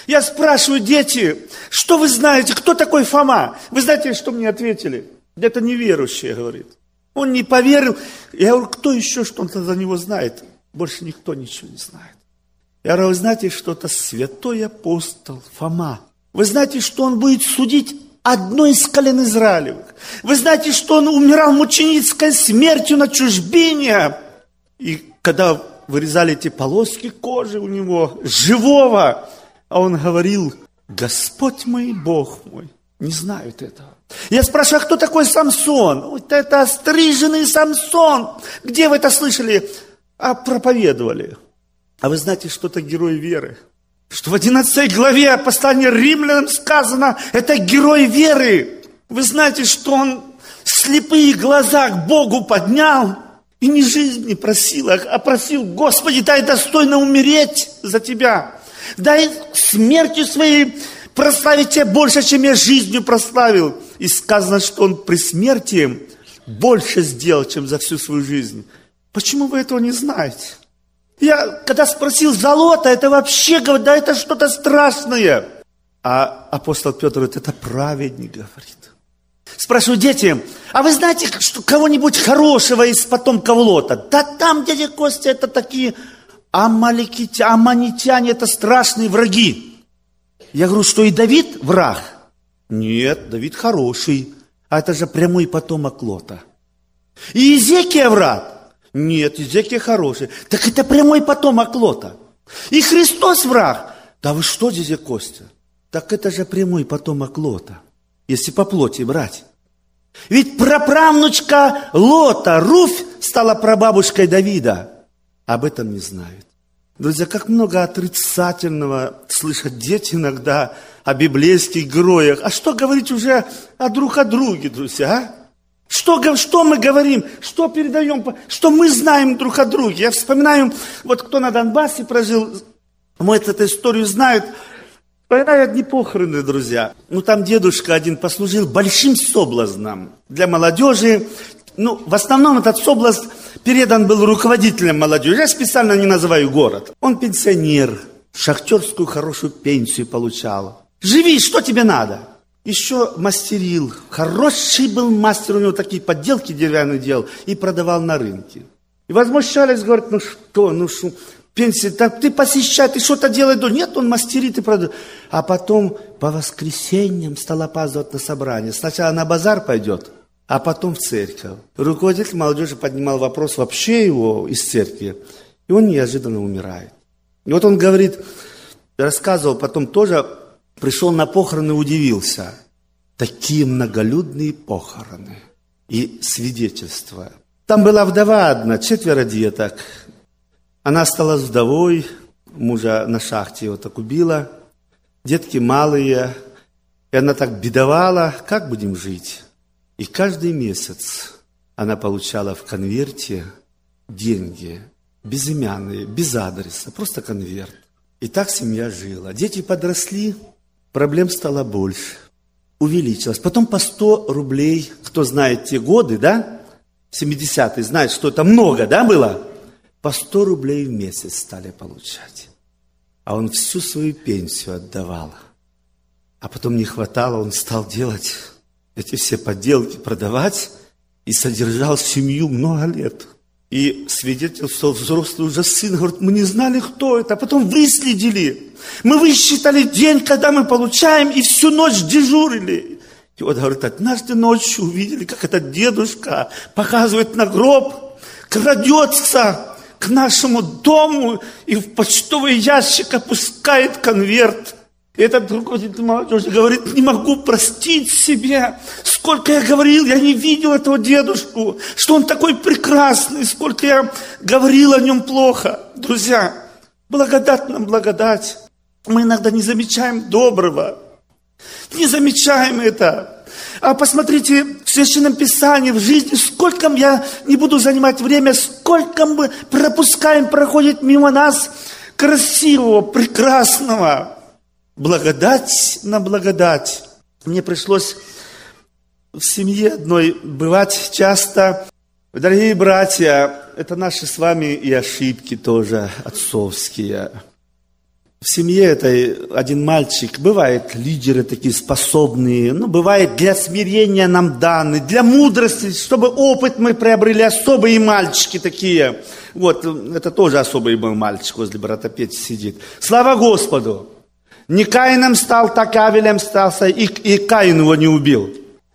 Я спрашиваю, дети, что вы знаете, кто такой Фома? Вы знаете, что мне ответили? Это неверующий, говорит. Он не поверил. Я говорю, кто еще что-то за него знает? Больше никто ничего не знает. Я говорю, вы знаете, что это святой апостол Фома. Вы знаете, что он будет судить одно из колен Израилевых. Вы знаете, что он умирал мученицкой смертью на чужбине. И когда вырезали эти полоски кожи у него, живого, а он говорил, Господь мой, Бог мой, не знают этого. Я спрашиваю, а кто такой Самсон? Вот это остриженный Самсон. Где вы это слышали? А проповедовали. А вы знаете, что это герой веры? Что в 11 главе послания Римлянам сказано, это герой веры. Вы знаете, что он слепые глаза к Богу поднял и не жизнь не просил, а просил, Господи, дай достойно умереть за Тебя. Дай смертью своей прославить Тебя больше, чем я жизнью прославил. И сказано, что он при смерти больше сделал, чем за всю свою жизнь. Почему вы этого не знаете? Я, когда спросил, золото, это вообще, да это что-то страшное. А апостол Петр говорит, это праведник, говорит. Спрашиваю, дети, а вы знаете что, кого-нибудь хорошего из потомков Лота? Да там, дядя Костя, это такие аммонитяне, это страшные враги. Я говорю, что и Давид враг? Нет, Давид хороший. А это же прямой потомок Лота. И Иезекия враг? Нет, Иезекия хороший. Так это прямой потомок Лота. И Христос враг? Да вы что, дядя Костя? Так это же прямой потомок Лота, если по плоти брать. Ведь праправнучка Лота, Руфь, стала прабабушкой Давида. Об этом не знают. Друзья, как много отрицательного слышат дети иногда о библейских героях. А что говорить уже о друге, друзья, а? Что мы говорим, что передаем, что мы знаем друг о друге. Я вспоминаю, вот кто на Донбассе прожил, может, эту историю знают. Вспоминаю одни похороны, друзья. Там дедушка один послужил большим соблазном для молодежи. В основном этот соблазн передан был руководителем молодежи. Я специально не называю город. Он пенсионер, шахтерскую хорошую пенсию получал. Живи, что тебе надо? Еще мастерил. Хороший был мастер, у него такие подделки деревянные делал и продавал на рынке. И возмущались, говорят, что, пенсия, так ты посещай, ты что-то делай. Нет, он мастерит и продает. А потом по воскресеньям стал опаздывать на собрание. Сначала на базар пойдет, а потом в церковь. Руководитель молодежи поднимал вопрос вообще его из церкви, и он неожиданно умирает. И вот он говорит, рассказывал потом тоже, пришел на похороны и удивился. Такие многолюдные похороны и свидетельства. Там была вдова одна, 4 деток. Она осталась вдовой, мужа на шахте его так убила. Детки малые, и она так бедовала, как будем жить? И каждый месяц она получала в конверте деньги, безымянные, без адреса, просто конверт. И так семья жила. Дети подросли, проблем стало больше, увеличилось. Потом по 100 рублей, кто знает те годы, да, 70-е, знает, что это много, да, было? По 100 рублей в месяц стали получать. А он всю свою пенсию отдавал. А потом не хватало, он стал делать эти все подделки, продавать, и содержал семью много лет. И свидетельствовал взрослый уже сын, говорит, мы не знали, кто это, а потом выследили. Мы высчитали день, когда мы получаем, и всю ночь дежурили. И вот, говорит, однажды ночью увидели, как этот дедушка показывает на гроб, крадется к нашему дому и в почтовый ящик опускает конверт. И этот руководитель молодежи говорит, не могу простить себе, сколько я говорил, я не видел этого дедушку, что он такой прекрасный, сколько я говорил о нем плохо. Друзья, благодать нам благодать. Мы иногда не замечаем доброго, не замечаем это. А посмотрите, в Священном Писании, в жизни, сколько я не буду занимать время, сколько мы пропускаем, проходит мимо нас красивого, прекрасного. Благодать на благодать. Мне пришлось в семье одной бывать часто. Дорогие братья, это наши с вами и ошибки тоже отцовские. В семье этой один мальчик, бывают лидеры такие способные, бывает для смирения нам даны, для мудрости, чтобы опыт мы приобрели, особые мальчики такие. Вот, это тоже особый был мальчик, возле брата Пети сидит. Слава Господу! Не Каином стал, так Авелем стался, и Каин его не убил.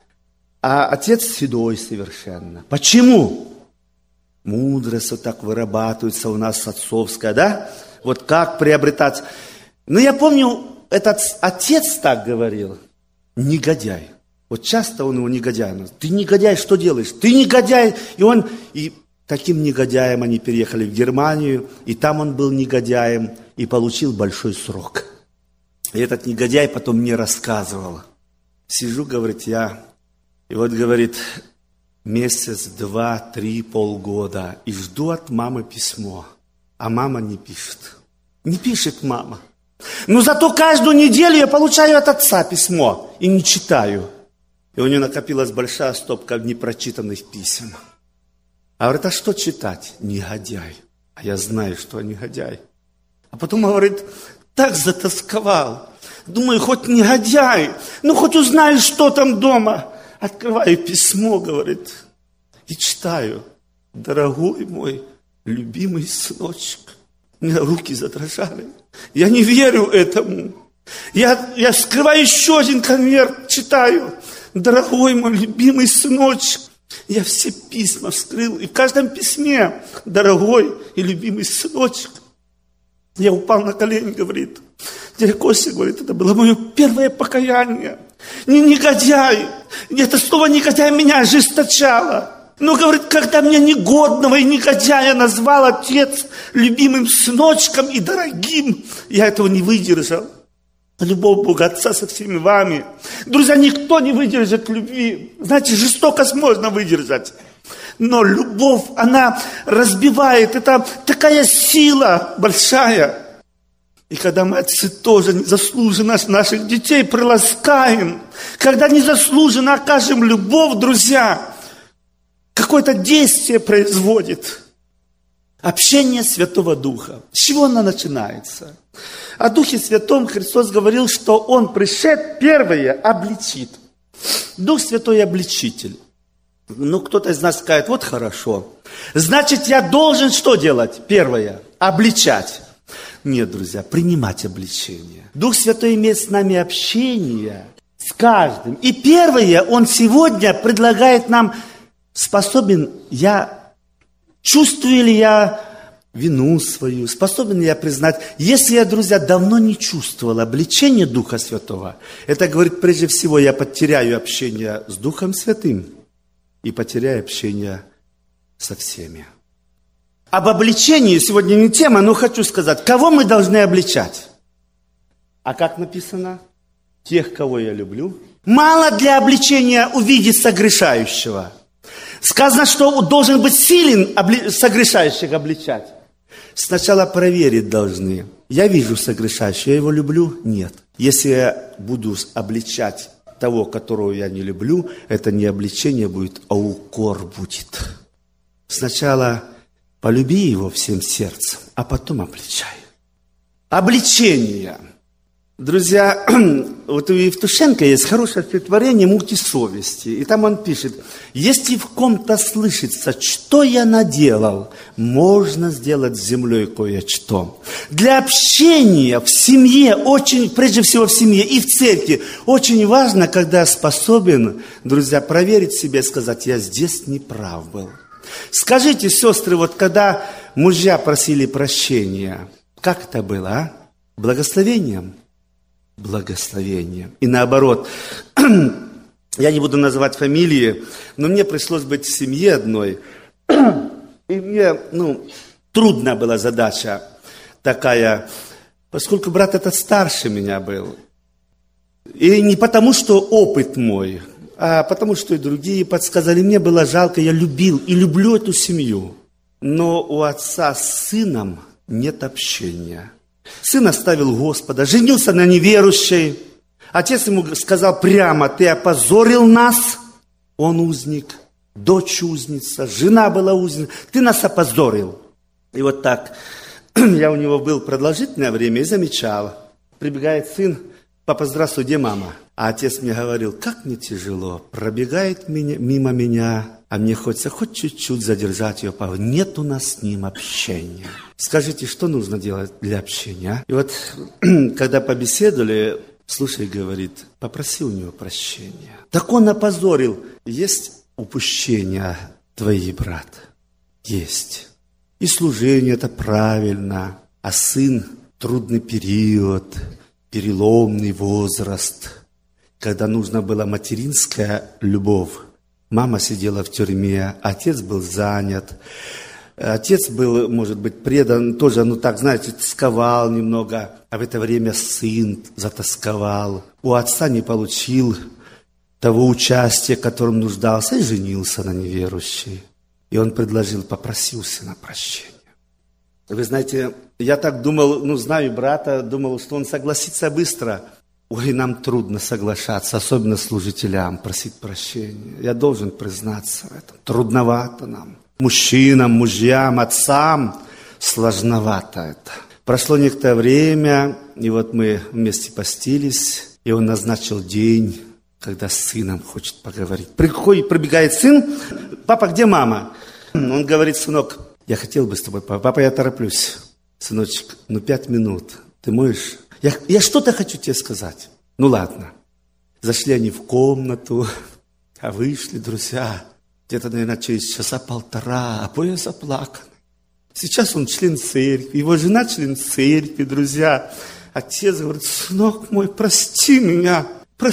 А отец седой совершенно. Почему? Мудрость вот так вырабатывается у нас отцовская, да? Вот как приобретать. Я помню, этот отец так говорил. Негодяй. Вот часто он его негодяй. Ты негодяй, что делаешь? Ты негодяй. И таким негодяем они переехали в Германию. И там он был негодяем. И получил большой срок. И этот негодяй потом мне рассказывал. Сижу, говорит, И вот, говорит, месяц, 2, 3, полгода. И жду от мамы письмо. А мама не пишет. Не пишет мама. Но зато каждую неделю я получаю от отца письмо. И не читаю. И у нее накопилась большая стопка непрочитанных писем. А говорит, а что читать? Негодяй. А я знаю, что негодяй. А потом говорит, так затасковал. Думаю, хоть негодяй, хоть узнаю, что там дома. Открываю письмо, говорит, и читаю. Дорогой мой, любимый сыночек. У меня руки задрожали. Я не верю этому. Я вскрываю еще один конверт, читаю. Дорогой мой любимый сыночек. Я все письма вскрыл. И в каждом письме, дорогой и любимый сыночек. Я упал на колени, говорит. Дядя Костя, говорит, это было мое первое покаяние. Не негодяй. Это слово негодяй меня ожесточало. Но, говорит, когда меня негодного и негодяя назвал отец любимым сыночком и дорогим, я этого не выдержал. Любовь Бога Отца со всеми вами. Друзья, никто не выдержит любви. Знаете, жестокость можно выдержать. Но любовь, она разбивает. Это такая сила большая. И когда мы, отцы, тоже незаслуженно наших детей приласкаем, когда незаслуженно окажем любовь, друзья, какое-то действие производит. Общение Святого Духа. С чего оно начинается? О Духе Святом Христос говорил, что Он пришед, первое, обличит. Дух Святой обличитель. Кто-то из нас скажет, вот хорошо. Значит, я должен что делать? Первое, обличать. Нет, друзья, принимать обличение. Дух Святой имеет с нами общение, с каждым. И первое, Он сегодня предлагает нам, способен я, чувствую ли я вину свою, способен ли я признать. Если я, друзья, давно не чувствовал обличения Духа Святого, это говорит, прежде всего, я потеряю общение с Духом Святым и потеряю общение со всеми. Об обличении сегодня не тема, но хочу сказать, кого мы должны обличать? А как написано? Тех, кого я люблю. Мало для обличения увидеть согрешающего. Сказано, что должен быть силен согрешающих обличать. Сначала проверить должны. Я вижу согрешающего, я его люблю? Нет. Если я буду обличать того, которого я не люблю, это не обличение будет, а укор будет. Сначала полюби его всем сердцем, а потом обличай. Обличение. Друзья, вот у Евтушенко есть хорошее стихотворение «Муки совести». И там он пишет, если в ком-то слышится, что я наделал, можно сделать с землей кое-что. Для общения в семье, очень, прежде всего в семье и в церкви, очень важно, когда способен, друзья, проверить себя и сказать, я здесь не прав был. Скажите, сестры, вот когда мужья просили прощения, как это было, а? Благословением? Благословением. И наоборот, я не буду называть фамилии, но мне пришлось быть в семье одной, и мне, трудная была задача такая, поскольку брат этот старше меня был. И не потому, что опыт мой, а потому, что и другие подсказали. Мне было жалко, я любил и люблю эту семью. Но у отца с сыном нет общения. Сын оставил Господа, женился на неверующей. Отец ему сказал прямо, ты опозорил нас. Он узник, дочь узница, жена была узница. Ты нас опозорил. И вот так Я у него был продолжительное время и замечал. Прибегает сын: папа, здравствуй, где мама? А отец мне говорил: как мне тяжело, пробегает мимо меня, а мне хочется хоть чуть-чуть задержать ее. Нет у нас с ним общения. Скажите, что нужно делать для общения? И вот, когда побеседовали, слушай, говорит, попроси у него прощения. Так он опозорил. Есть упущения твои, брат? Есть. И служение это правильно, а сын трудный период, переломный возраст, когда нужна была материнская любовь. Мама сидела в тюрьме, отец был занят. Отец был, может быть, предан, тоже, так, знаете, тосковал немного, а в это время сын затосковал. У отца не получил того участия, которым нуждался, и женился на неверующей. И он предложил, попросил сына прощения. Вы знаете, я так думал, знаю брата, думал, что он согласится быстро. Ой, нам трудно соглашаться, особенно служителям, просить прощения. Я должен признаться в этом. Трудновато нам. Мужчинам, мужьям, отцам сложновато это. Прошло некоторое время, и вот мы вместе постились, и он назначил день, когда с сыном хочет поговорить. Прибегает сын: папа, где мама? Он говорит: сынок, я хотел бы с тобой, папа, я тороплюсь. Сыночек, 5 минут, ты можешь? Я что-то хочу тебе сказать. Ладно. Зашли они в комнату, а вышли, друзья, где-то, наверное, через часа полтора, обои заплаканы. Сейчас он член церкви, его жена член церкви, друзья. Отец говорит: сынок мой, прости меня,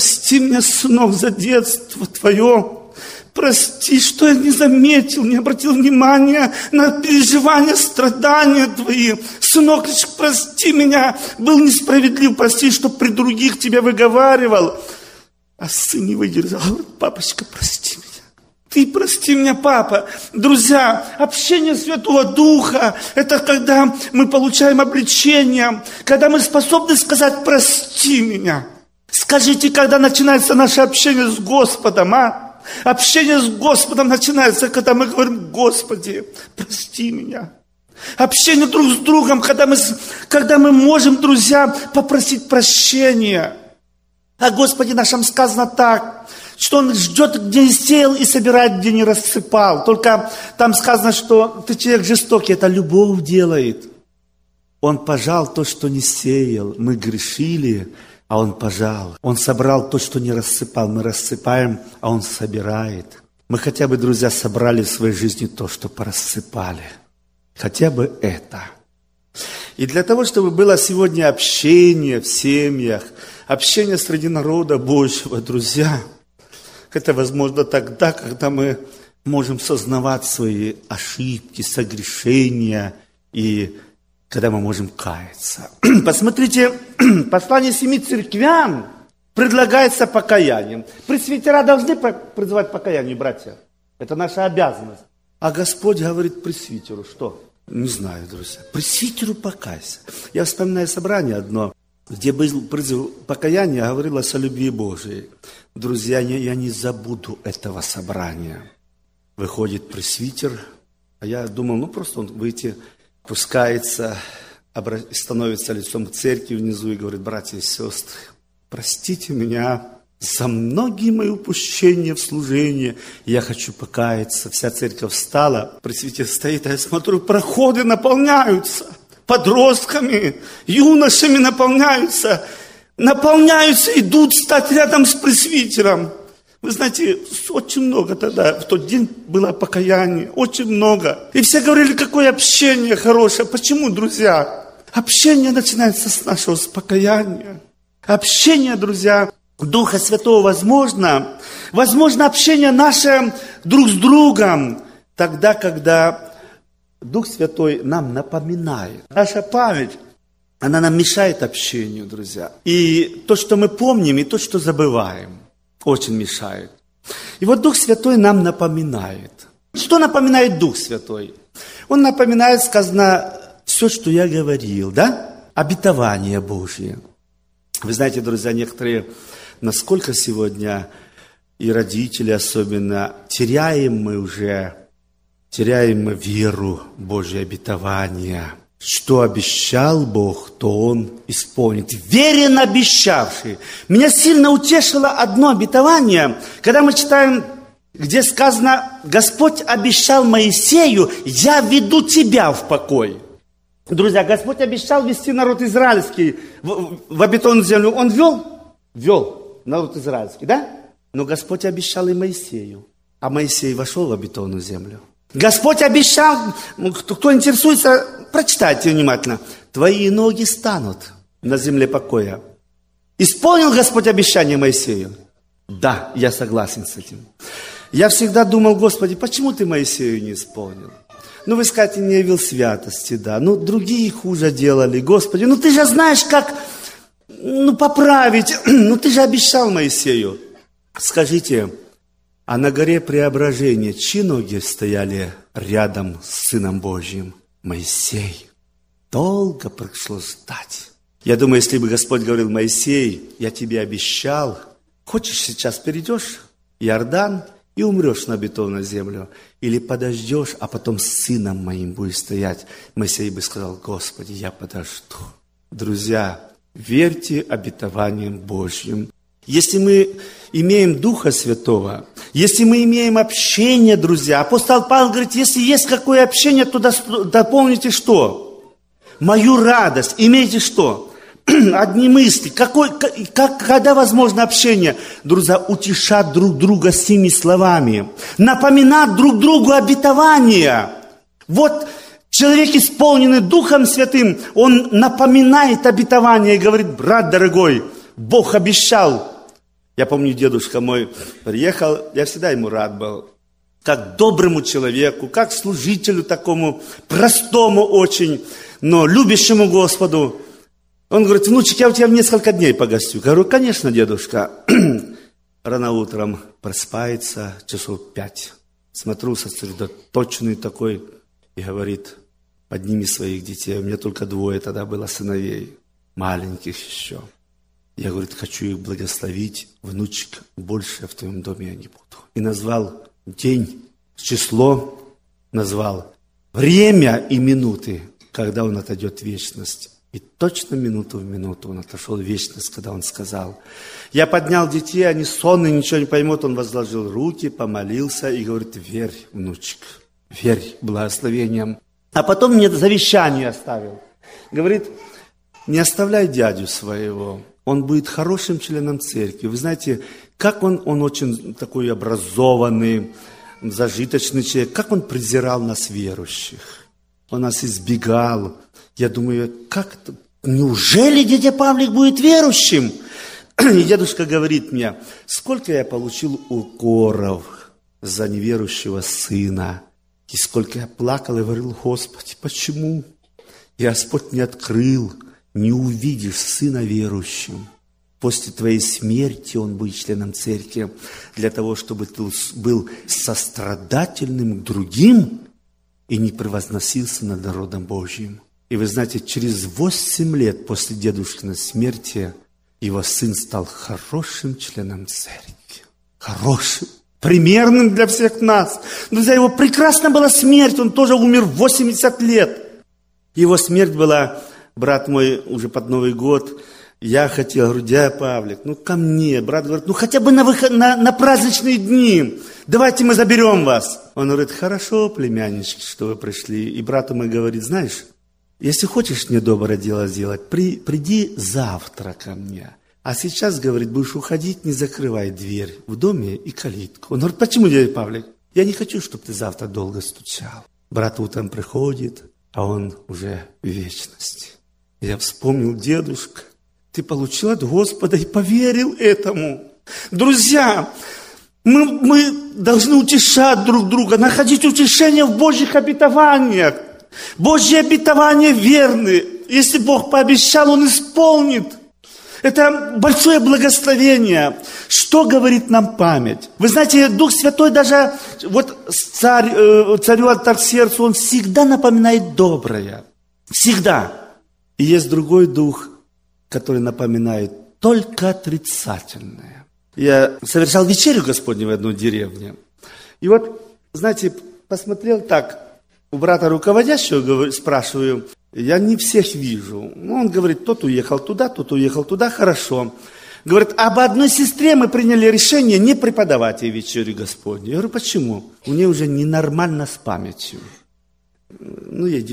сынок, за детство твое. Прости, что я не заметил, не обратил внимания на переживания, страдания твои. Сынок, прости меня, был несправедлив, прости, что при других тебя выговаривал. А сын не выдержал, говорит: папочка, прости меня. Ты прости меня, папа. Друзья, общение Святого Духа – это когда мы получаем обличение, когда мы способны сказать: прости меня. Скажите, когда начинается наше общение с Господом, Общение с Господом начинается, когда мы говорим: Господи, прости меня. Общение друг с другом, когда мы можем, друзья, попросить прощения. О Господе нашем сказано так, что Он ждет, где не сеял, и собирает, где не рассыпал. Только там сказано, что ты человек жестокий, это любовь делает. Он пожал то, что не сеял. Мы грешили, а Он пожал. Он собрал то, что не рассыпал. Мы рассыпаем, а Он собирает. Мы хотя бы, друзья, собрали в своей жизни то, что порассыпали. Хотя бы это. И для того, чтобы было сегодня общение в семьях, общение среди народа Божьего, друзья, это возможно тогда, когда мы можем сознавать свои ошибки, согрешения и когда мы можем каяться. Посмотрите, послание 7 церквям предлагается покаянием. Пресвитера должны призывать покаянию, братья. Это наша обязанность. А Господь говорит пресвитеру, что? Не знаю, друзья. Пресвитеру покайся. Я вспоминаю собрание одно, где был призыв покаяния, говорилось о любви Божией. Друзья, я не забуду этого собрания. Выходит пресвитер, а я думал, просто он выйти... Пускается, становится лицом к церкви внизу и говорит: братья и сестры, простите меня за многие мои упущения в служении. Я хочу покаяться. Вся церковь встала, пресвитер стоит, а я смотрю, проходы наполняются подростками, юношами наполняются, идут стать рядом с пресвитером. Вы знаете, очень много тогда, в тот день было покаяние, очень много. И все говорили, какое общение хорошее. Почему, друзья? Общение начинается с нашего покаяния. Общение, друзья, Духа Святого возможно. Возможно общение наше друг с другом. Тогда, когда Дух Святой нам напоминает. Наша память, она нам мешает общению, друзья. И то, что мы помним, и то, что забываем, очень мешает. И вот Дух Святой нам напоминает. Что напоминает Дух Святой? Он напоминает, сказано, все, что я говорил, да? Обетование Божье. Вы знаете, друзья, некоторые, насколько сегодня, и родители особенно, теряем мы веру в Божье обетование. Что обещал Бог, то Он исполнит. Верен обещавший. Меня сильно утешило одно обетование, когда мы читаем, где сказано: Господь обещал Моисею: я веду тебя в покой. Друзья, Господь обещал вести народ израильский в обетованную землю. Он вел народ израильский, да? Но Господь обещал и Моисею. А Моисей вошел в обетованную землю. Господь обещал, кто интересуется, прочитайте внимательно: твои ноги станут на земле покоя. Исполнил Господь обещание Моисею? Да, я согласен с этим. Я всегда думал: Господи, почему ты Моисею не исполнил? Ну, вы скажете, не явил святости, да. Ну, другие хуже делали. Господи, ну ты же знаешь, как поправить. Ну, ты же обещал Моисею. Скажите, а на горе Преображения чьи ноги стояли рядом с Сыном Божьим? Моисей. Долго пришлось ждать. Я думаю, если бы Господь говорил: Моисей, я тебе обещал, хочешь, сейчас перейдешь Иордан и умрешь на обетованную землю, или подождешь, а потом с Сыном Моим будешь стоять? Моисей бы сказал: Господи, я подожду. Друзья, верьте обетованиям Божьим. Если мы имеем Духа Святого, если мы имеем общение, друзья, апостол Павел говорит: если есть какое общение, то дополните что? Мою радость. Имейте что? Одни мысли. Когда возможно общение? Друзья, утешать друг друга сими словами. Напоминать друг другу обетования. Вот человек, исполненный Духом Святым, он напоминает обетование и говорит: брат дорогой, Бог обещал. Я помню, дедушка мой приехал, я всегда ему рад был. Как доброму человеку, как служителю такому, простому очень, но любящему Господу. Он говорит: внучек, я у тебя в несколько дней погостю. Я говорю: конечно, дедушка. Рано утром просыпается, часов 5. Смотрю, сосредоточенный такой, и говорит: подними своих детей. У меня только 2 тогда было сыновей, маленьких еще. Я, говорит, хочу их благословить. Внучек, больше в твоем доме я не буду. И назвал день, число, назвал время и минуты, когда он отойдет в вечность. И точно минуту в минуту он отошел в вечность, когда он сказал. Я поднял детей, они сонные, ничего не поймут. Он возложил руки, помолился и говорит: верь, внучек, верь благословением. А потом мне завещание оставил. Говорит: не оставляй дядю своего. Он будет хорошим членом церкви. Вы знаете, как он очень такой образованный, зажиточный человек, как он презирал нас, верующих. Он нас избегал. Я думаю, неужели дядя Павлик будет верующим? И дедушка говорит мне: сколько я получил укоров за неверующего сына. И сколько я плакал и говорил: Господи, почему? И Господь не открыл. Не увидишь сына верующим. После твоей смерти он будет членом церкви, для того, чтобы ты был сострадательным к другим и не превозносился над народом Божьим. И вы знаете, через 8 лет после дедушкиной смерти его сын стал хорошим членом церкви. Хорошим. Примерным для всех нас. Друзья, его прекрасна была смерть. Он тоже умер в 80 лет. Его смерть была... Брат мой уже под Новый год, я хотел, говорю: дядя Павлик, ко мне. Брат говорит: хотя бы на праздничные дни, давайте мы заберем вас. Он говорит: хорошо, племяннички, что вы пришли. И брат мой говорит: знаешь, если хочешь мне доброе дело сделать, приди завтра ко мне. А сейчас, говорит, будешь уходить, не закрывай дверь в доме и калитку. Он говорит: почему, дядя Павлик? Я не хочу, чтобы ты завтра долго стучал. Брат утром приходит, а он уже в вечности. Я вспомнил: дедушка, ты получил от Господа и поверил этому. Друзья, мы должны утешать друг друга, находить утешение в Божьих обетованиях. Божьи обетования верны. Если Бог пообещал, Он исполнит. Это большое благословение. Что говорит нам память? Вы знаете, Дух Святой даже, царю Артаксерксу, он всегда напоминает доброе. Всегда. И есть другой дух, который напоминает только отрицательное. Я совершал вечерю Господню в одной деревне. И знаете, посмотрел так, у брата руководящего спрашиваю: Я не всех вижу. Ну, он говорит, тот уехал туда, хорошо. Говорит, об одной сестре мы приняли решение не преподавать ей вечерю Господню. Я говорю, почему? У нее уже ненормально с памятью. Ну, ей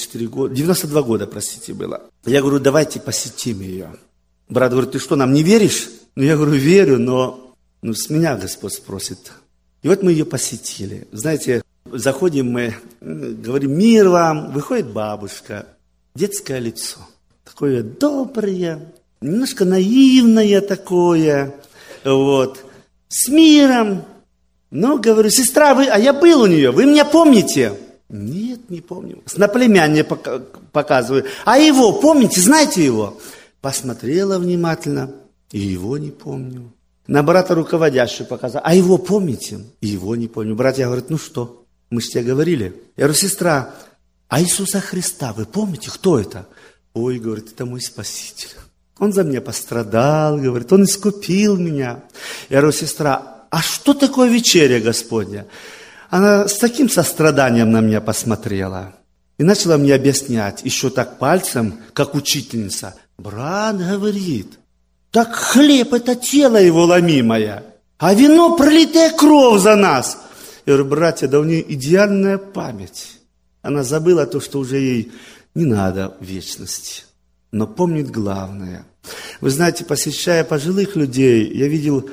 92 года, было. Я говорю, давайте посетим ее. Брат говорит, ты что, нам не веришь? Ну, я говорю, верю, но с меня Господь спросит. И вот мы ее посетили. Знаете, заходим мы, говорим, мир вам. Выходит бабушка, детское лицо. Такое доброе, немножко наивное такое. Вот. С миром. Ну, говорю, сестра, а я был у нее, вы меня помните? Нет, не помню. На племянника показываю. А его, помните, знаете его? Посмотрела внимательно, и его не помню. На брата руководящего показала. А его помните? И его не помню. Братья говорят, ну что, мы же тебе говорили. Я говорю, сестра, а Иисуса Христа вы помните, кто это? Ой, говорит, это мой Спаситель. Он за меня пострадал, говорит, он искупил меня. Я говорю, сестра, а что такое вечеря Господня? Она с таким состраданием на меня посмотрела и начала мне объяснять, еще так пальцем, как учительница. Брат говорит, так хлеб это тело его ломимое, а вино пролитая кровь за нас. Я говорю, братья, да у нее идеальная память. Она забыла то, что уже ей не надо в вечности, но помнит главное. Вы знаете, посещая пожилых людей, я видел,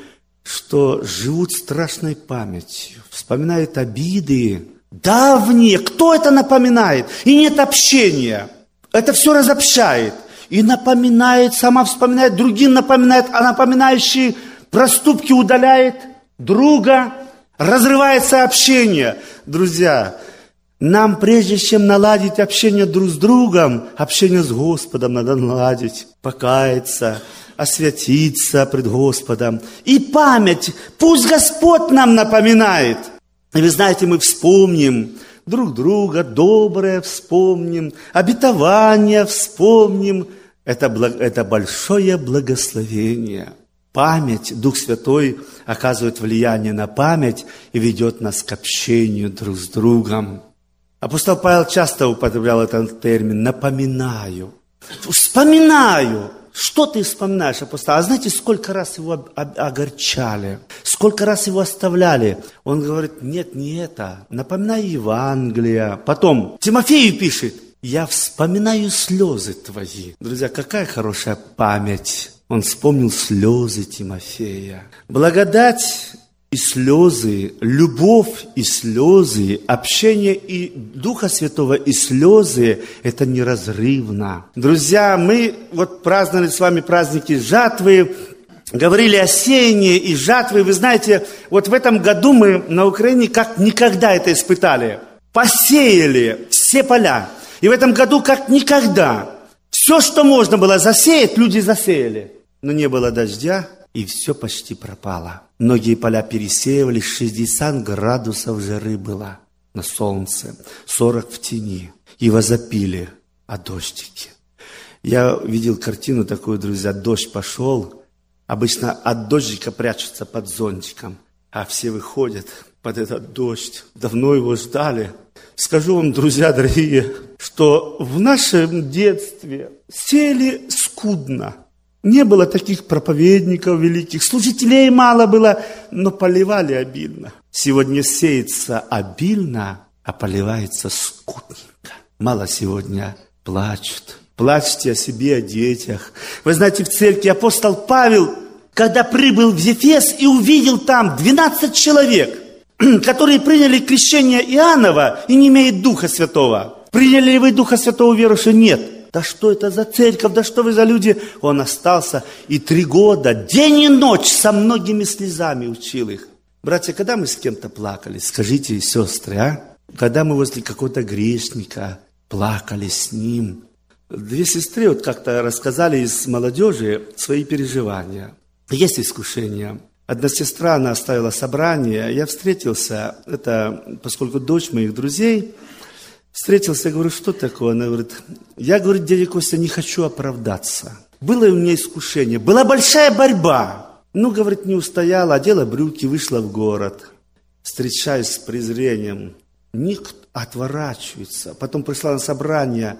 что живут страшной памятью, вспоминают обиды давние. Кто это напоминает? И нет общения. Это все разобщает. И напоминает, сама вспоминает, другим напоминает, а напоминающий проступки удаляет друга, разрывается общение. Друзья, нам прежде чем наладить общение друг с другом, общение с Господом надо наладить, покаяться, освятиться пред Господом. И память, пусть Господь нам напоминает. И вы знаете, мы вспомним друг друга, доброе вспомним, обетование вспомним. Это большое благословение. Память, Дух Святой оказывает влияние на память и ведет нас к общению друг с другом. Апостол Павел часто употреблял этот термин «напоминаю». Вспоминаю. Что ты вспоминаешь, апостол? А знаете, сколько раз его огорчали, сколько раз его оставляли? Он говорит, нет, не это. Напоминаю Евангелие. Потом Тимофею пишет, я вспоминаю слезы твои. Друзья, какая хорошая память. Он вспомнил слезы Тимофея. Благодать и слезы, любовь и слезы, общение и Духа Святого и слезы – это неразрывно. Друзья, мы вот праздновали с вами праздники жатвы, говорили о сеянии и жатве. Вы знаете, вот в этом году мы на Украине как никогда это испытали. Посеяли все поля. И в этом году как никогда. Все, что можно было засеять, люди засеяли. Но не было дождя, и все почти пропало. Многие поля пересеивали, 60 градусов жары было на солнце, 40 в тени. И возопили о дождике. Я видел картину такую, друзья, дождь пошел. Обычно от дождика прячутся под зонтиком, а все выходят под этот дождь. Давно его ждали. Скажу вам, друзья дорогие, что в нашем детстве сеяли скудно. Не было таких проповедников великих, служителей мало было, но поливали обильно. Сегодня сеется обильно, а поливается скудненько. Мало сегодня плачут. Плачьте о себе, о детях. Вы знаете, в церкви апостол Павел, когда прибыл в Ефес и увидел там 12 человек, которые приняли крещение Иоаннова и не имеют Духа Святого. Приняли ли вы Духа Святого верующего? Нет. Да что это за церковь, да что вы за люди? Он остался и 3 года, день и ночь со многими слезами учил их. Братья, когда мы с кем-то плакали, скажите, сестры, а? Когда мы возле какого-то грешника плакали с ним. 2 сестры вот как-то рассказали из молодежи свои переживания. Есть искушение. Одна сестра, она оставила собрание, я встретился, это поскольку дочь моих друзей, встретился, говорю, что такое? Она говорит, я, говорит, дядя Костя, не хочу оправдаться. Было у меня искушение, была большая борьба. Ну, говорит, не устояла, одела брюки, вышла в город. Встречаюсь с презрением. Никто отворачивается. Потом пришла на собрание.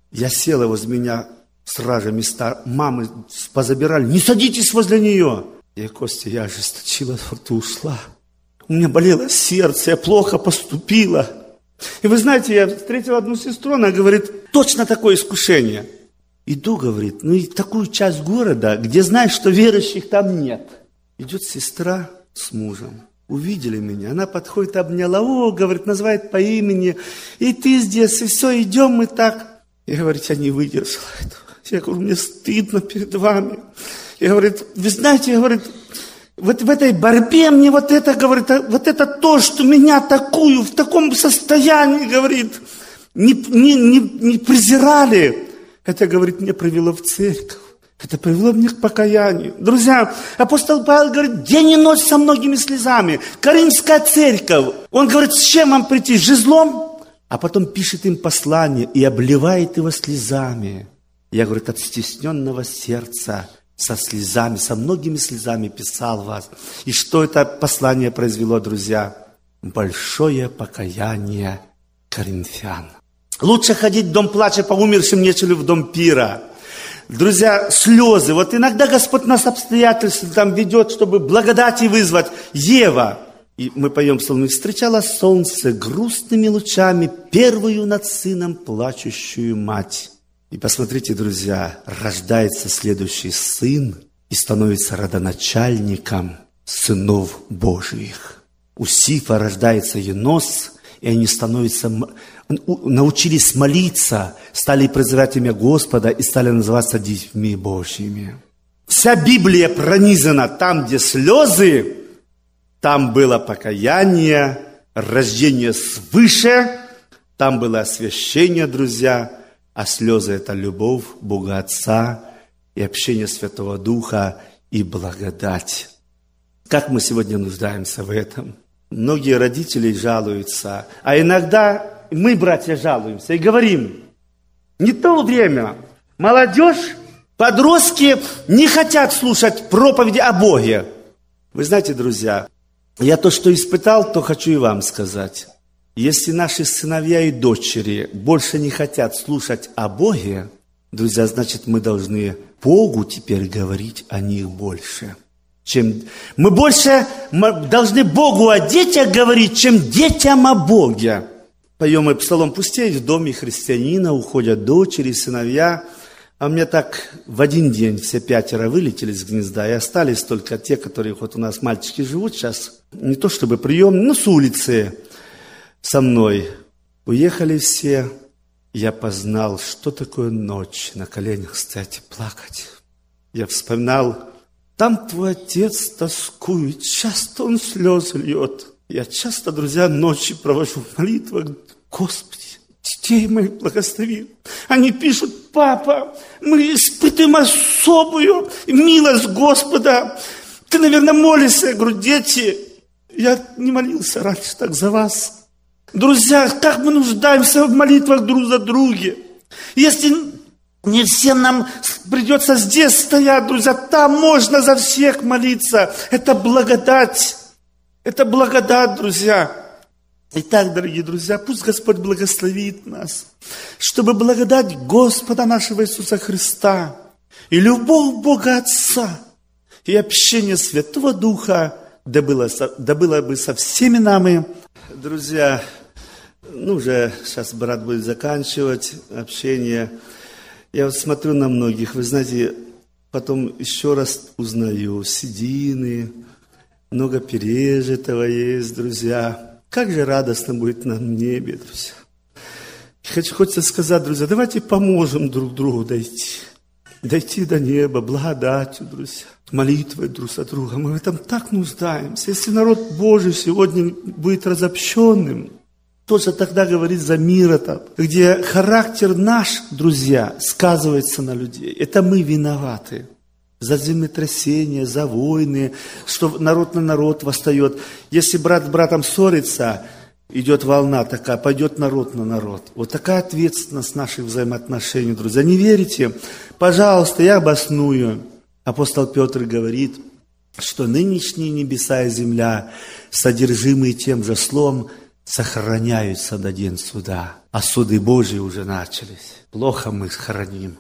Я села, возле меня сразу места мамы позабирали. Не садитесь возле нее. Я, Костя, я ожесточила, ты ушла. У меня болело сердце, я плохо поступила. И вы знаете, я встретила одну сестру, она говорит, точно такое искушение. Иду, говорит, и такую часть города, где знаешь, что верующих там нет. Идет сестра с мужем. Увидели меня, она подходит, обняла, говорит, называет по имени. И ты здесь, и все, идем мы так. Я, говорит, я не выдержала этого. Я говорю, мне стыдно перед вами. Я, говорит, вы знаете, я, говорит, вот в этой борьбе мне вот это, говорит, вот это то, что меня такую, в таком состоянии, говорит, не презирали. Это, говорит, меня привело в церковь. Это привело меня к покаянию. Друзья, апостол Павел говорит, день и ночь со многими слезами. Коринфская церковь. Он говорит, с чем вам прийти? С жезлом? А потом пишет им послание и обливает его слезами. Я, говорит, от стесненного сердца, со слезами, со многими слезами писал вас. И что это послание произвело, друзья? Большое покаяние коринфян. Лучше ходить в дом плача по умершим, нежели в дом пира. Друзья, слезы. Вот иногда Господь нас обстоятельства там ведет, чтобы благодати вызвать. Ева, и мы поем псалмы, встречала солнце грустными лучами, первую над сыном плачущую мать. И посмотрите, друзья, рождается следующий сын и становится родоначальником сынов Божиих. У Сифа рождается Енос, и они научились молиться, стали призывать имя Господа и стали называться детьми Божьими. Вся Библия пронизана там, где слезы, там было покаяние, рождение свыше, там было освящение, друзья, а слезы – это любовь Бога Отца и общение Святого Духа и благодать. Как мы сегодня нуждаемся в этом? Многие родители жалуются, а иногда мы, братья, жалуемся и говорим, не то время, молодежь, подростки не хотят слушать проповеди о Боге. Вы знаете, друзья, я то, что испытал, то хочу и вам сказать. Если наши сыновья и дочери больше не хотят слушать о Боге, друзья, значит, мы должны Богу теперь говорить о них больше. Мы больше должны Богу о детях говорить, чем детям о Боге. Поем и псалом «Пустеет в доме христианина, уходят дочери, сыновья». А у меня так в один день все 5 вылетели из гнезда, и остались только те, которые вот у нас мальчики живут сейчас. Не то чтобы прием, но с улицы со мной. Уехали все. Я познал, что такое ночь, на коленях стоять и плакать. Я вспоминал, там твой отец тоскует, часто он слезы льет. Я часто, друзья, ночи провожу в молитвах. Господи, детей моих благослови. Они пишут, папа, мы испытываем особую милость Господа. Ты, наверное, молишься. Я говорю, дети, я не молился раньше так за вас. Друзья, как мы нуждаемся в молитвах друг за друга. Если не всем нам придется здесь стоять, друзья, там можно за всех молиться. Это благодать. Это благодать, друзья. Итак, дорогие друзья, пусть Господь благословит нас, чтобы благодать Господа нашего Иисуса Христа и любовь Бога Отца и общение Святого Духа да было бы со всеми нами. Друзья, уже сейчас брат будет заканчивать общение. Я вот смотрю на многих, вы знаете, потом еще раз узнаю седины, много пережитого есть, друзья. Как же радостно будет нам в небе, друзья. Хочется сказать, друзья, давайте поможем друг другу дойти до неба благодатью, друзья, молитвой друг за друга. Мы в этом так нуждаемся. Если народ Божий сегодня будет разобщенным, то же тогда говорит за мир этот, где характер наш, друзья, сказывается на людей. Это мы виноваты. За землетрясения, за войны, что народ на народ восстает. Если брат с братом ссорится, идет волна такая, пойдет народ на народ. Вот такая ответственность наших взаимоотношений, друзья. Не верите? Пожалуйста, я обосную. Апостол Петр говорит, что нынешние небеса и земля, содержимые тем же словом, сохраняются до день суда, а суды Божьи уже начались. Плохо мы храним.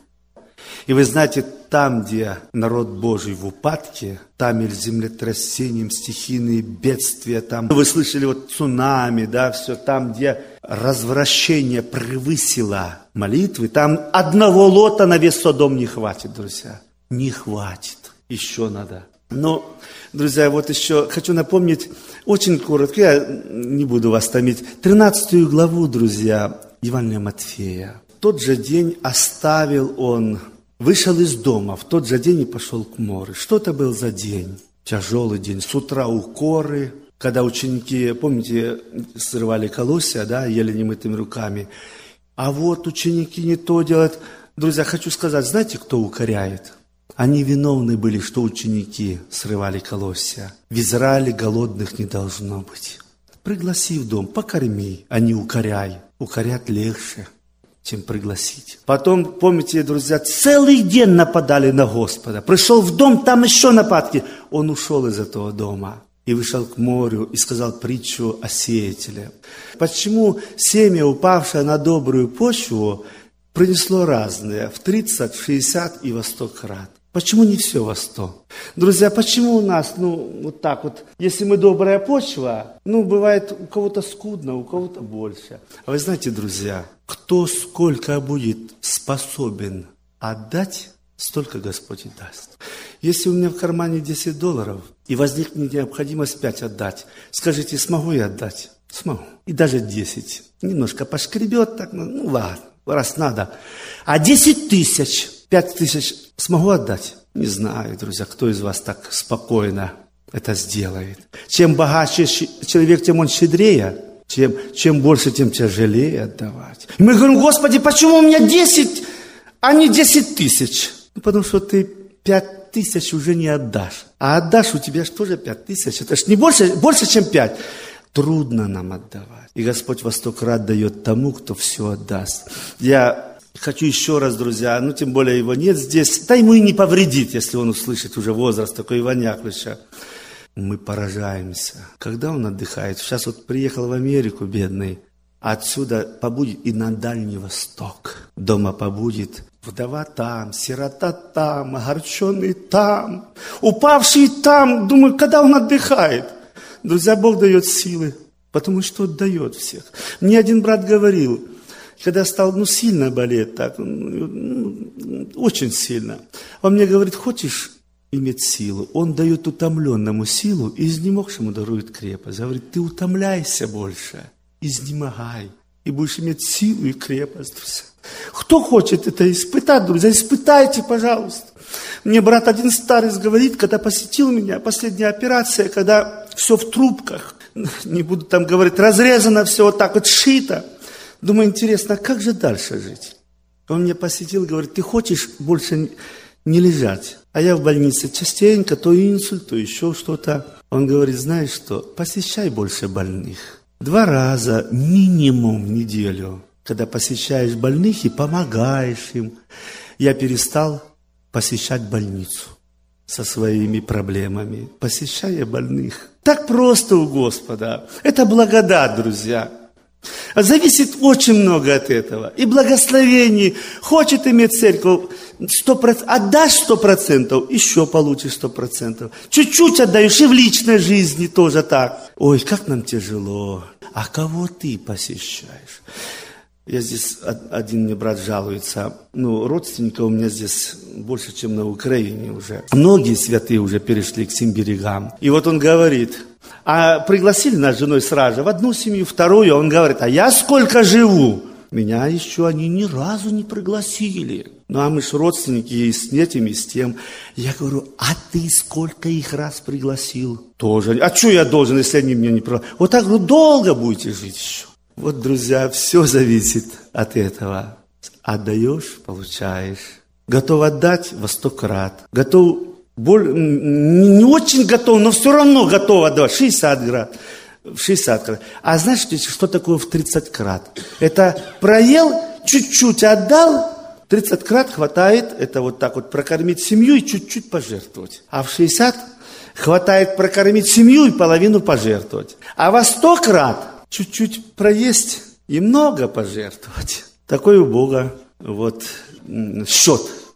И вы знаете, там, где народ Божий в упадке, там и землетрясением, стихийные бедствия, там, вы слышали, вот цунами, да, все, там, где развращение превысило молитвы, там одного лота на весь Содом не хватит, друзья. Не хватит. Еще надо. Но, друзья, вот еще хочу напомнить, очень коротко, я не буду вас томить, 13 главу, друзья, Евангелия Матфея. В тот же день оставил он, вышел из дома, в тот же день и пошел к морю. Что это был за день? Тяжелый день. С утра укоры, когда ученики, помните, срывали колосья, да, ели немытыми руками. А вот ученики не то делают. Друзья, хочу сказать, знаете, кто укоряет? Они виновны были, что ученики срывали колосья. В Израиле голодных не должно быть. Пригласи в дом, покорми, а не укоряй. Укорять легче, чем пригласить. Потом, помните, друзья, целый день нападали на Господа. Пришел в дом, там еще нападки. Он ушел из этого дома и вышел к морю и сказал притчу о сеятеле. Почему семя, упавшее на добрую почву, принесло разное, в 30, 60 и во 100 крат? Почему не все во 100? Друзья, почему у нас, вот так вот, если мы добрая почва, бывает у кого-то скудно, у кого-то больше. А вы знаете, друзья, кто сколько будет способен отдать, столько Господь и даст. Если у меня в кармане $10 и возникнет необходимость 5 отдать, скажите, смогу я отдать? Смогу. И даже 10. Немножко пошкребет, так, ладно, раз надо. А 10 тысяч, 5 тысяч смогу отдать? Не знаю, друзья, кто из вас так спокойно это сделает. Чем богаче человек, тем он щедрее. Чем больше, тем тяжелее отдавать. И мы говорим, Господи, почему у меня 10, а не 10 тысяч? Потому что ты 5 тысяч уже не отдашь. А отдашь, у тебя же тоже 5 тысяч. Это же не больше, чем 5. Трудно нам отдавать. И Господь во 100 крат дает тому, кто все отдаст. Я хочу еще раз, друзья, тем более его нет здесь. Да ему и не повредит, если он услышит уже возраст такой Иван Яковлевича. Мы поражаемся, когда он отдыхает. Сейчас вот приехал в Америку, бедный, отсюда побудет и на Дальний Восток. Дома побудет вдова там, сирота там, огорченный там, упавший там. Думаю, когда он отдыхает? Друзья, Бог дает силы, потому что отдает всех. Мне один брат говорил, когда стал сильно болеть, так, очень сильно, он мне говорит, хочешь иметь силу? Он дает утомленному силу, и изнемогшему дарует крепость. Говорит, ты утомляйся больше, изнемогай, и будешь иметь силу и крепость, друзья. Кто хочет это испытать, друзья, испытайте, пожалуйста. Мне брат один старец говорит, когда посетил меня, последняя операция, когда все в трубках, не буду там говорить, разрезано все вот так вот, сшито. Думаю, интересно, а как же дальше жить? Он меня посетил и говорит, ты хочешь больше не лежать? А я в больнице частенько, то инсульт, то еще что-то. Он говорит, знаешь что, посещай больше больных. 2 раза минимум в неделю, когда посещаешь больных и помогаешь им. Я перестал посещать больницу со своими проблемами, посещая больных. Так просто у Господа. Это благодать, друзья. Зависит очень много от этого. И благословений. Хочет иметь церковь 100%, отдашь 100%, еще получишь 100%. Чуть-чуть отдаешь, и в личной жизни тоже так. Ой, как нам тяжело. А кого ты посещаешь? Я здесь, один мне брат жалуется, родственников у меня здесь больше, чем на Украине уже. Многие святые уже перешли к сим берегам. И вот он говорит, а пригласили нас с женой сразу в одну семью, вторую, он говорит, а я сколько живу? Меня еще они ни разу не пригласили. А мы ж родственники и с этим, и с тем. Я говорю, а ты сколько их раз пригласил? Тоже. А что я должен, если они меня не пригласили? Вот так, говорю, долго будете жить еще. Вот, друзья, все зависит от этого. Отдаешь, получаешь. Готов отдать во 100 крат. Готов, не очень готов, но все равно готов отдавать. 60 крат. 60 крат. А знаете, что такое в 30 крат? Это проел, чуть-чуть отдал, 30 крат хватает, это вот так вот прокормить семью и чуть-чуть пожертвовать. А в 60 хватает прокормить семью и половину пожертвовать. А во 100 крат чуть-чуть проесть и много пожертвовать. Такой у Бога счет.